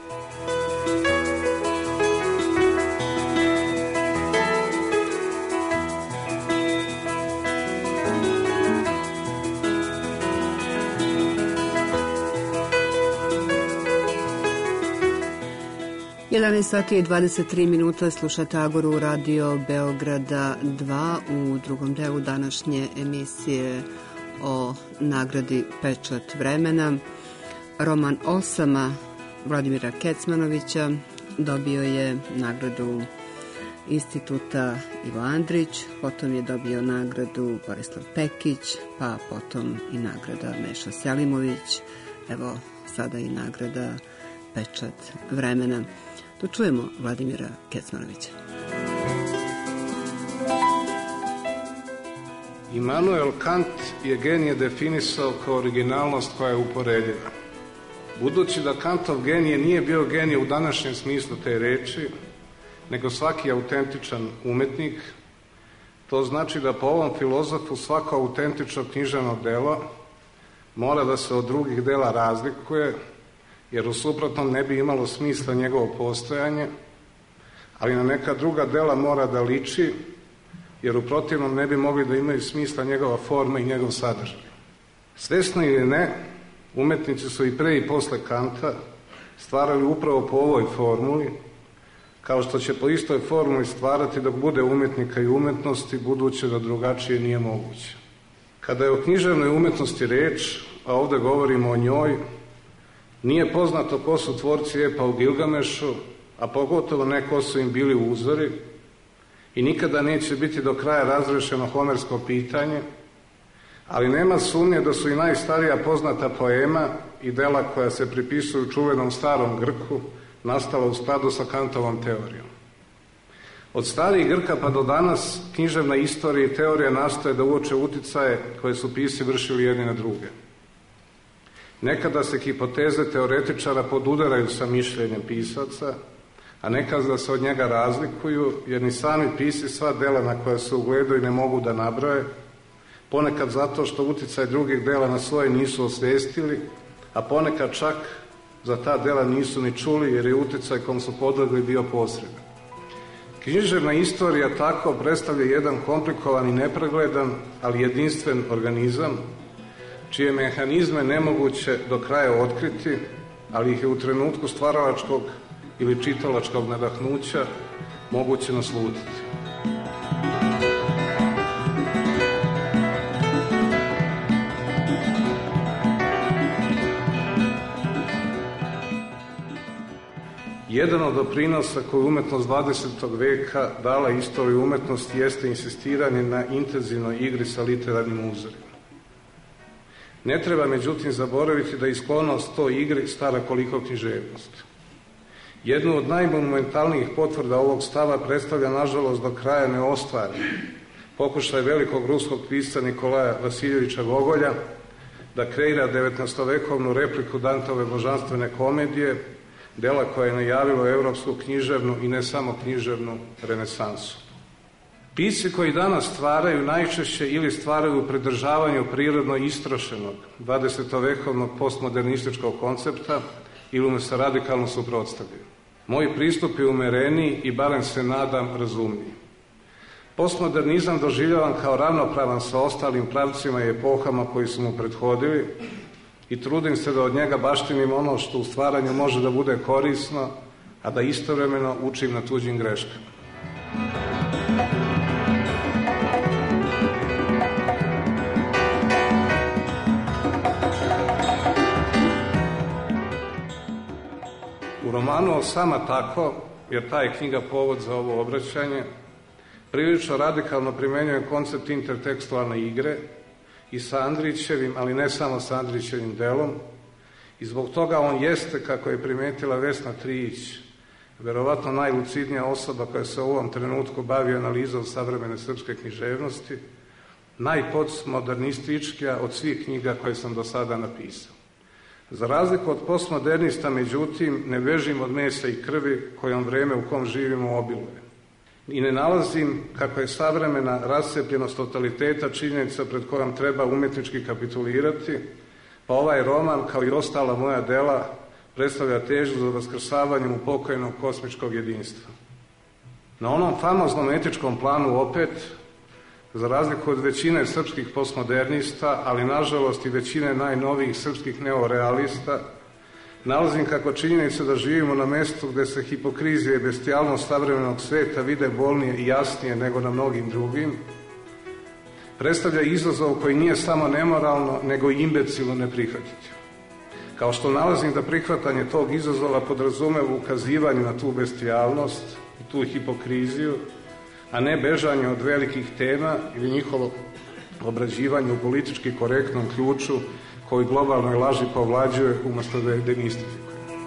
jedanaest sati i dvadeset tri minuta, slušate Agoru radio Beograda dva u drugom delu današnje emisije o nagradi Pečat vremena. Roman Osama Vladimira Kecmanovića dobio je nagradu Instituta Ivo Andrić, potom je dobio nagradu Borislav Pekić, pa potom i nagrada Meša Selimović, evo sada i nagrada Pečat vremena. Tu čujemo Vladimira Kecmanovića.
Immanuel Kant je genije definisao kao originalnost koja je uporediva. Budući da Kantov genije nije bio genije u današnjem smislu te reči, nego svaki autentičan umetnik, to znači da po ovom filozofu svako autentično književno delo mora da se od drugih dela razlikuje, jer u suprotnom ne bi imalo smisla njegovo postojanje, ali na neka druga dela mora da liči, jer u protivnom ne bi mogli da imaju smisla njegova forma i njegov sadržaj. Svesno ili ne, umetnici su i pre i posle Kanta stvarali upravo po ovoj formuli, kao što će po istoj formuli stvarati dok bude umetnika i umetnosti, budući da drugačije nije moguće. Kada je o književnoj umetnosti reč, a ovde govorimo o njoj, nije poznato ko su tvorci epa u Gilgamešu, a pogotovo ne ko su im bili uzori, i nikada neće biti do kraja razrešeno homersko pitanje, ali nema sumnje da su i najstarija poznata poema i dela koja se pripisuju čuvenom starom Grku nastala u skladu sa Kantovom teorijom. Od starih Grka pa do danas književna istorija i teorija nastoje da uoče uticaje koje su pisci vršili jedni na druge. Nekada se hipoteze teoretičara podudaraju sa mišljenjem pisaca, a nekada se od njega razlikuju, jer ni sami pisci sva dela na koja se ugledaju ne mogu da nabroje, ponekad zato što uticaj drugih dela na svoje nisu osvestili, a ponekad čak za ta dela nisu ni čuli, jer je uticaj kom su podlegli bio posredan. Književna istorija tako predstavlja jedan komplikovan i nepregledan, ali jedinstven organizam, čije mehanizme nemoguće do kraja otkriti, ali ih je u trenutku stvaralačkog ili čitalačkog nadahnuća moguće naslutiti. Jedan od doprinosa koju umetnost dvadesetog veka dala istoriji umetnosti jeste insistiranje na intenzivnoj igri sa literarnim uzorima. Ne treba međutim zaboraviti da je sklonost toj igri stara koliko književnost. Jednu od najmonumentalnijih potvrda ovog stava predstavlja nažalost do kraja neostvaren pokušaj velikog ruskog pisca Nikolaja Vasiljevića Gogolja da kreira devetnaestovekovnu repliku Dantove božanstvene komedije, dela koje je najavilo evropsku književnu i ne samo književnu renesansu. Pisci koji danas stvaraju najčešće ili stvaraju u pridržavanju prirodno istrošenog dvadesetovekovnog postmodernističkog koncepta ili mu se radikalno suprotstavljaju. Moj pristup je umereniji i barem se nadam razumniji. Postmodernizam doživljavam kao ravnopravan sa ostalim pravcima i epohama koji su mu prethodili i trudim se da od njega baštinim ono što u stvaranju može da bude korisno, a da istovremeno učim na tuđim greškama. U romanu Osama tako, jer ta je knjiga povod za ovo obraćanje, prilično radikalno primenjuje koncept intertekstualne igre i sa Andrićevim, ali ne samo sa Andrićevim delom, i zbog toga on jeste, kako je primetila Vesna Trijić, verovatno najlucidnija osoba koja se u ovom trenutku bavi analizom savremene srpske književnosti, najpostmodernističkija od svih knjiga koje sam do sada napisao. Za razliku od postmodernista, međutim, ne bežim od mesa i krvi kojom vreme u kom živimo obiluje. I ne nalazim kako je savremena rascepljenost totaliteta činjenica pred kojom treba umetnički kapitulirati, pa ovaj roman, kao i ostala moja dela, predstavlja težnju za vaskrsavanjem upokojenog kosmičkog jedinstva. Na onom famoznom etičkom planu opet, za razliku od većine srpskih postmodernista, ali nažalost i većine najnovijih srpskih neorealista, nalazim kako činjenica da živimo na mestu gde se hipokrizija i bestijalnost savremenog sveta vide bolnije i jasnije nego na mnogim drugim, predstavlja izazov koji nije samo nemoralno, nego i imbecilno ne prihvatiti. Kao što nalazim da prihvatanje tog izazova podrazumeva ukazivanje na tu bestijalnost i tu hipokriziju, a ne bežanje od velikih tema ili njihovo obrađivanje u politički korektnom ključu koji globalnoj laži povlađuje umesto da je demistifikuje.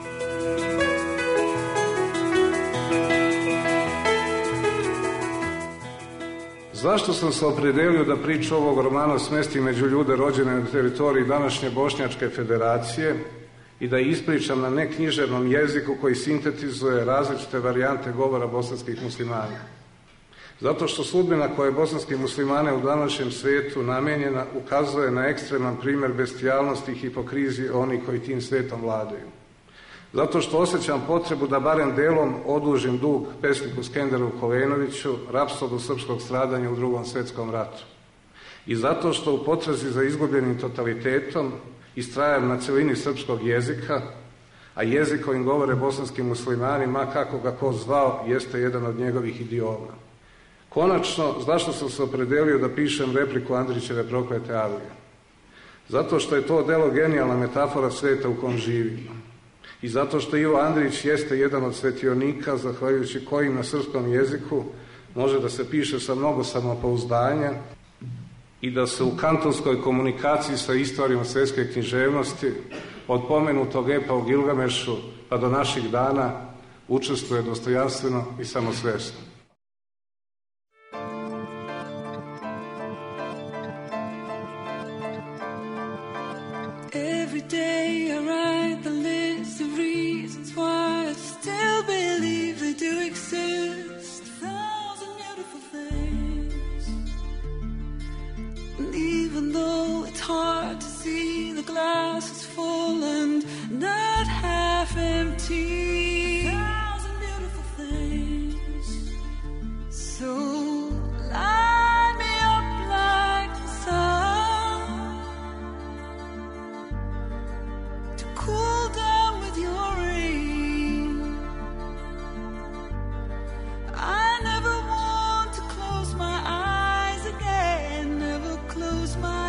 Zašto sam se opredelio da priču ovog romana smestim među ljude rođene na teritoriji današnje Bošnjačke federacije i da ispričam na neknjiževnom jeziku koji sintetizuje različite varijante govora bosanskih muslimana? Zato što sudbina koja je bosanskih muslimane u današnjem svetu namenjena ukazuje na ekstreman primjer bestijalnosti i hipokrizije onih koji tim svetom vladaju. Zato što osjećam potrebu da barem delom odužim dug pesniku Skenderu Kolenoviću, rapsodu srpskog stradanja u Drugom svetskom ratu. I zato što u potrazi za izgubljenim totalitetom istrajam na celini srpskog jezika, a jezik kojim govore bosanski muslimani, ma kako ga ko zvao, jeste jedan od njegovih idioma. Konačno, zašto sam se opredelio da pišem repliku Andrićeve Proklete avlije? Zato što je to delo genijalna metafora sveta u kom živimo. I zato što Ivo Andrić jeste jedan od svetionika, zahvaljujući kojim na srpskom jeziku može da se piše sa mnogo samopouzdanja i da se u kantonskoj komunikaciji sa istorijom svetske književnosti od pomenutog epa u Gilgamešu pa do naših dana učestvuje dostojanstveno i samosvesno.
Every day I write the list of reasons why I still believe they do exist. A thousand beautiful things. And even though it's hard to see, the glass is full and not half empty. A thousand beautiful things. So light me up like the sun, cool down with your rain. I never want to close my eyes again. Never close my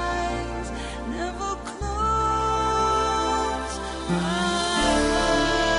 eyes. Never close my eyes.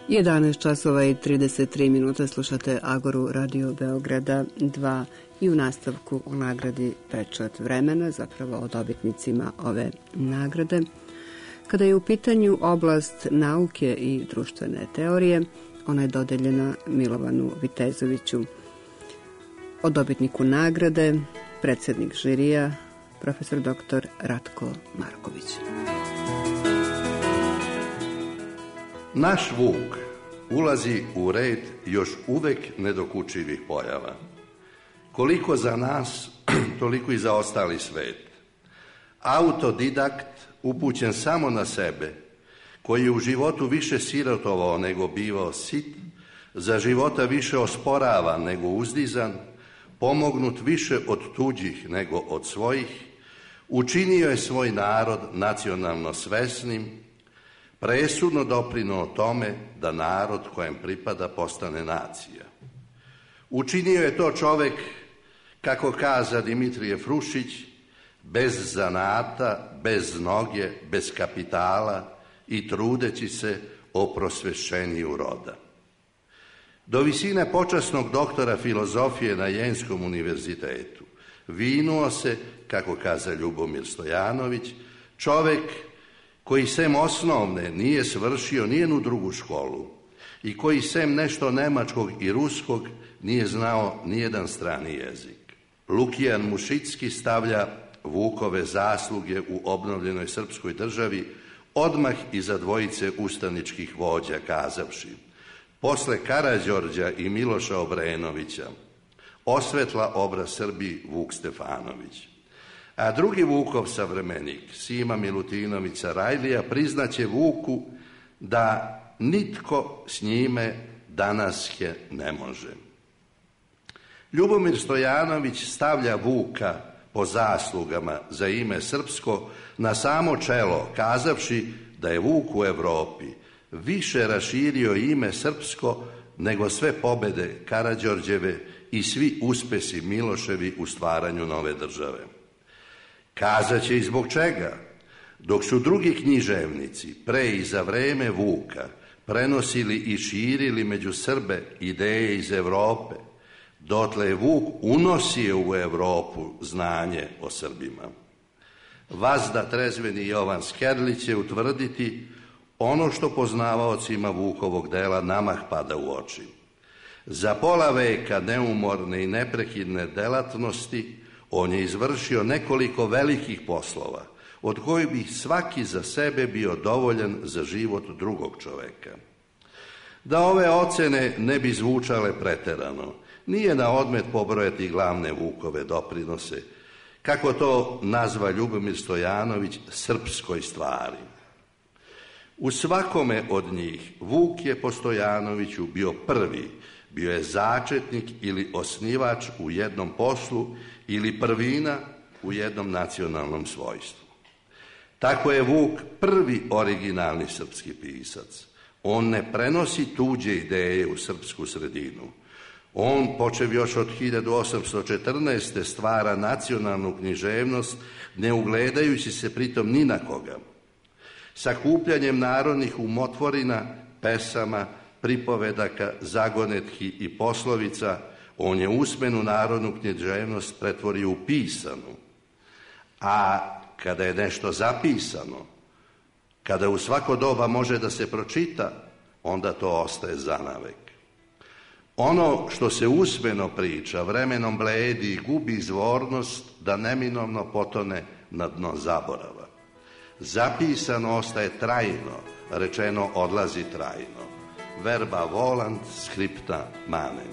jedanaest časova i trideset tri minuta slušate Agoru Radio Beograda dva i u nastavku o nagradi Pečat vremena, zapravo o dobitnicima ove nagrade. Kada je u pitanju oblast nauke i društvene teorije, ona je dodeljena Milovanu Vitezoviću. O dobitniku nagrade, predsjednik žirija, profesor doktor Ratko Marković.
Naš Vuk ulazi u red još uvek nedokučivih pojava. Koliko za nas, toliko i za ostali svet. Autodidakt upućen samo na sebe, koji je u životu više sirotovao nego bivao sit, za života više osporavan nego uzdizan, pomognut više od tuđih nego od svojih, učinio je svoj narod nacionalno svesnim, presudno doprinuo tome da narod kojem pripada postane nacija. Učinio je to čovek, kako kaza Dimitrije Frušić, bez zanata, bez noge, bez kapitala i trudeći se o prosvešćenju roda. Do visine počasnog doktora filozofije na Jenskom univerzitetu vinuo se, kako kaza Ljubomir Stojanović, čovek koji sem osnovne nije svršio nijednu drugu školu i koji sem nešto nemačkog i ruskog nije znao nijedan strani jezik. Lukijan Mušicki stavlja Vukove zasluge u obnovljenoj srpskoj državi odmah iza dvojice ustaničkih vođa kazavši: posle Karađorđa i Miloša Obrenovića osvetla obraz Srbiji Vuk Stefanović. A drugi Vukov savremenik, Sima Milutinović Sarajlija, priznaće Vuku da nitko s njime danas je ne može. Ljubomir Stojanović stavlja Vuka po zaslugama za ime srpsko na samo čelo, kazavši da je Vuk u Evropi više raširio ime srpsko nego sve pobede Karađorđeve i svi uspesi Miloševi u stvaranju nove države. Kazaće i zbog čega, dok su drugi književnici pre i za vreme Vuka prenosili i širili među Srbe ideje iz Evrope, dotle je Vuk unosio u Evropu znanje o Srbima. Vazda trezveni Jovan Skerlić će utvrditi ono što poznavaocima Vukovog dela namah pada u oči. Za pola veka neumorne i neprekidne delatnosti on je izvršio nekoliko velikih poslova, od kojih bi svaki za sebe bio dovoljan za život drugog čoveka. Da ove ocene ne bi zvučale preterano, nije na odmet pobrojati glavne Vukove doprinose, kako to nazva Ljubomir Stojanović, srpskoj stvari. U svakome od njih Vuk je po Stojanoviću bio prvi, bio je začetnik ili osnivač u jednom poslu ili prvina u jednom nacionalnom svojstvu. Tako je Vuk prvi originalni srpski pisac. On ne prenosi tuđe ideje u srpsku sredinu. On, počev još od hiljadu osamsto četrnaeste. stvara nacionalnu književnost, ne ugledajući se pritom ni na koga. Sakupljanjem narodnih umotvorina, pesama, pripovedaka, zagonetki i poslovica, on je usmenu narodnu književnost pretvorio u pisanu. A kada je nešto zapisano, kada u svako doba može da se pročita, onda to ostaje zanavek. Ono što se usmeno priča vremenom bledi i gubi izvornost da neminovno potone na dno zaborava. Zapisano ostaje trajno, rečeno odlazi trajno. Verba volant, scripta manent.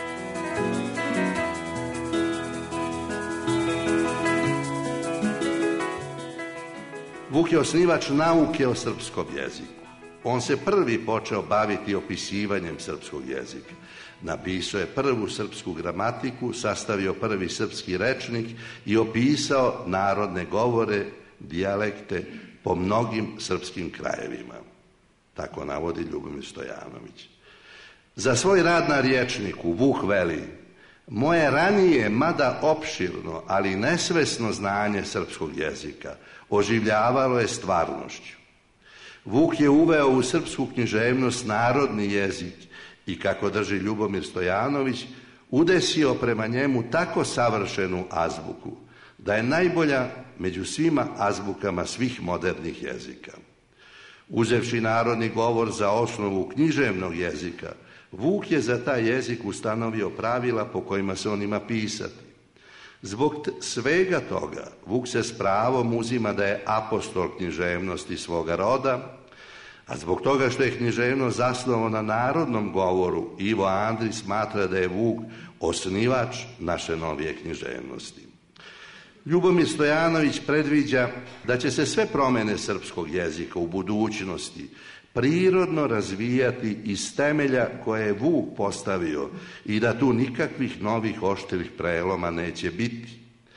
Vuk je osnivač nauke o srpskom jeziku. On se prvi počeo baviti opisivanjem srpskog jezika. Napisao je prvu srpsku gramatiku, sastavio prvi srpski rečnik i opisao narodne govore, dijalekte po mnogim srpskim krajevima. Tako navodi Ljubomir Stojanović. Za svoj rad na rječniku Vuk veli: moje ranije, mada opširno, ali nesvesno znanje srpskog jezika oživljavalo je stvarnošću. Vuk je uveo u srpsku književnost narodni jezik i, kako drži Ljubomir Stojanović, udesio prema njemu tako savršenu azbuku da je najbolja među svima azbukama svih modernih jezika. Uzevši narodni govor za osnovu književnog jezika, Vuk je za taj jezik ustanovio pravila po kojima se on ima pisati. Zbog svega toga Vuk se s pravom uzima da je apostol književnosti svoga roda, a zbog toga što je književnost zasnovana na narodnom govoru, Ivo Andrić smatra da je Vuk osnivač naše novije književnosti. Ljubomir Stojanović predviđa da će se sve promjene srpskog jezika u budućnosti prirodno razvijati iz temelja koje je Vuk postavio i da tu nikakvih novih oštrih preloma neće biti.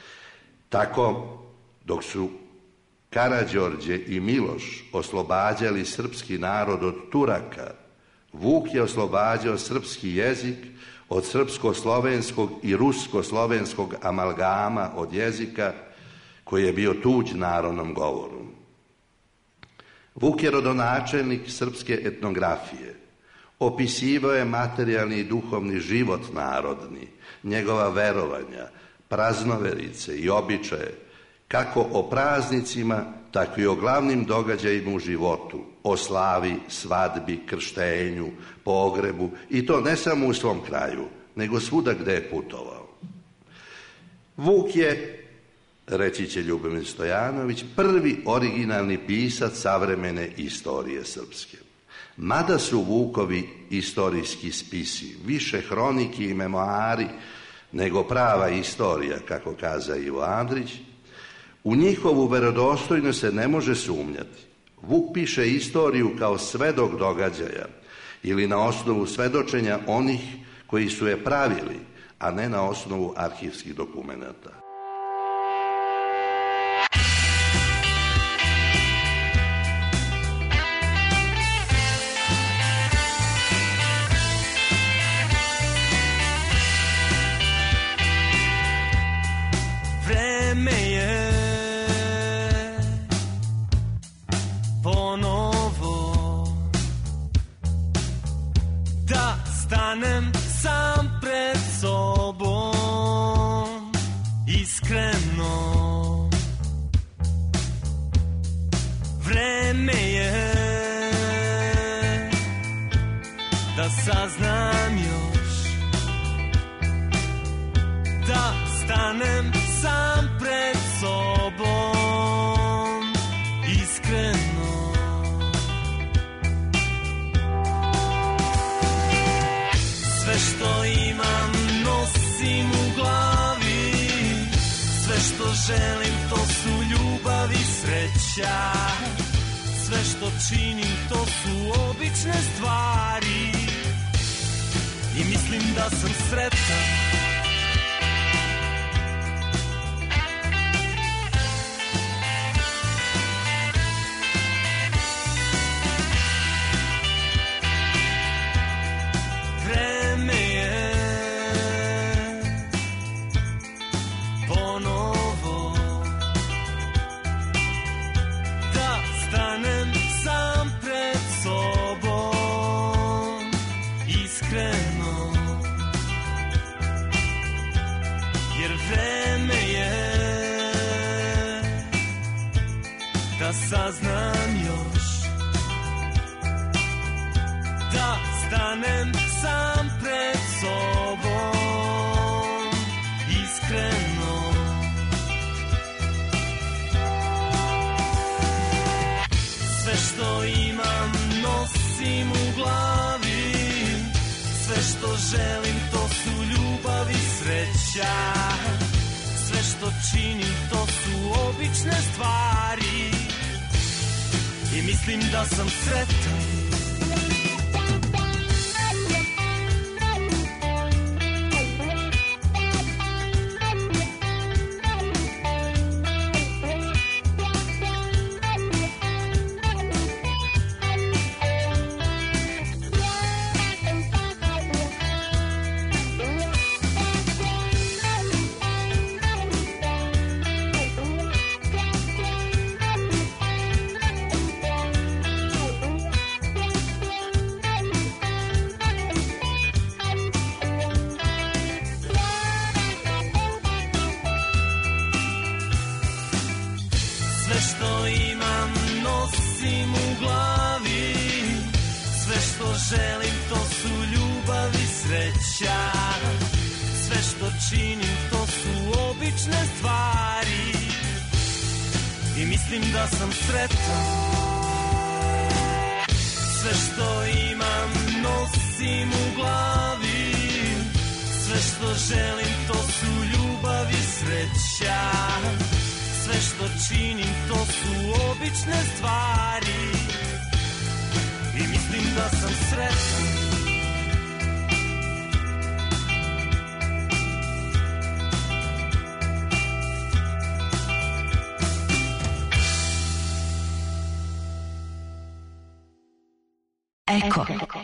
Tako, dok su Karađorđe i Miloš oslobađali srpski narod od Turaka, Vuk je oslobađao srpski jezik od srpsko-slovenskog i rusko-slovenskog amalgama od jezika koji je bio tuđ narodnom govoru. Vuk je rodonačelnik srpske etnografije. Opisivao je materijalni i duhovni život narodni, njegova verovanja, praznoverice i običaje, kako o praznicima, tako i o glavnim događajima u životu, o slavi, svadbi, krštenju, pogrebu, i to ne samo u svom kraju, nego svuda gde je putovao. Vuk je, reći će Ljubomir Stojanović, prvi originalni pisac savremene istorije srpske. Mada su Vukovi istorijski spisi više hroniki i memoari nego prava istorija, kako kaza Ivo Andrić, u njihovu verodostojnost se ne može sumnjati. Vuk piše istoriju kao svedok događaja ili na osnovu svedočenja onih koji su je pravili, a ne na osnovu arhivskih dokumenata.
Vreme je ponovo da stanem sam pred sobom iskreno. Vreme je da saznam još, da stanem sam pred sobom iskreno. Sve što imam nosim u glavi, sve što želim to su ljubav i sreća, sve što činim to su obične stvari i mislim da sam sretan. Saznam još, da stanem sam pred sobom iskreno. Sve što imam nosim u glavi, sve što želim to su ljubav i sreća, sve što činim to su obične stvari i mislim da sam sretan. Sve što imam nosim u glavi, sve što želim to su ljubav i sreća, sve što činim to su obične stvari i mislim da sam sretan. Sve što imam nosim u glavi, sve što želim to su ljubav i sreća, sve što činim to su obične stvari i mislim da sam sretan.
Eko.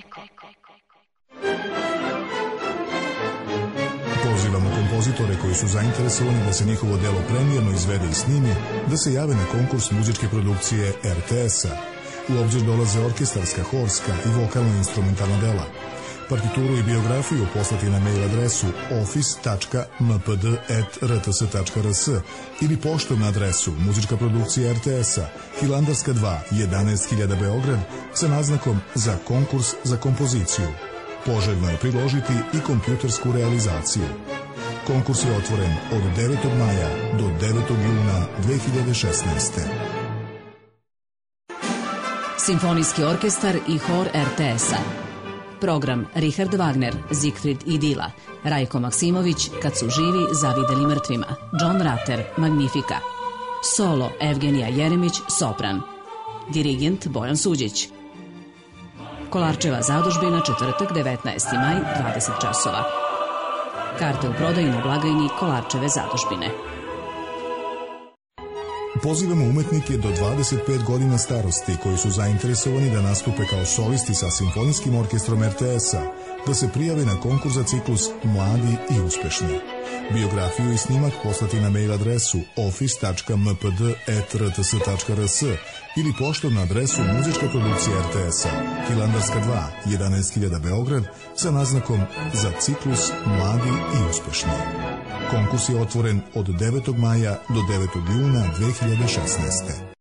Pozivamo kompozitore koji su zainteresovani da se njihovo delo premijerno izvede i snimi, da se jave na konkurs muzičke produkcije er te es-a. U obzir dolaze orkestarska, horska i vokalno-instrumentalna dela. Partituru i biografiju poslati na mail adresu office tačka m p d at r t s tačka r s ili poštom na adresu muzička produkcija er te es-a, Hilandarska dva, jedanaest hiljada Beograd, sa naznakom za konkurs za kompoziciju. Poželjno je priložiti i kompjutersku realizaciju. Konkurs je otvoren od devetog maja do devetog juna dve hiljade šesnaeste.
Simfonijski orkestar i hor er te es-a. Program Richard Wagner, Siegfried i Dila, Rajko Maksimović, Kad su živi zavideli mrtvima, John Ratter, Magnifica. Solo Evgenija Jeremić, sopran. Dirigent Bojan Suđić. Kolarčeva zadužbina, četvrtak, devetnaesti maj, dvadeset časova. Karte u prodaju na blagajni Kolarčeve zadužbine.
Pozivamo umetnike do dvadeset pet godina starosti koji su zainteresovani da nastupe kao solisti sa Simfonijskim orkestrom er te es-a, da se prijave na konkurs za ciklus Mladi i uspešni. Biografiju i snimak poslati na mail adresu office tačka m p d at r t s tačka r s ili poštom na adresu muzička produkcija er te es-a, Hilandarska dva, jedanaest hiljada Beograd, sa naznakom za ciklus Mladi i uspešni. Konkurs je otvoren od devetog maja do devetog juna dve hiljade šesnaeste.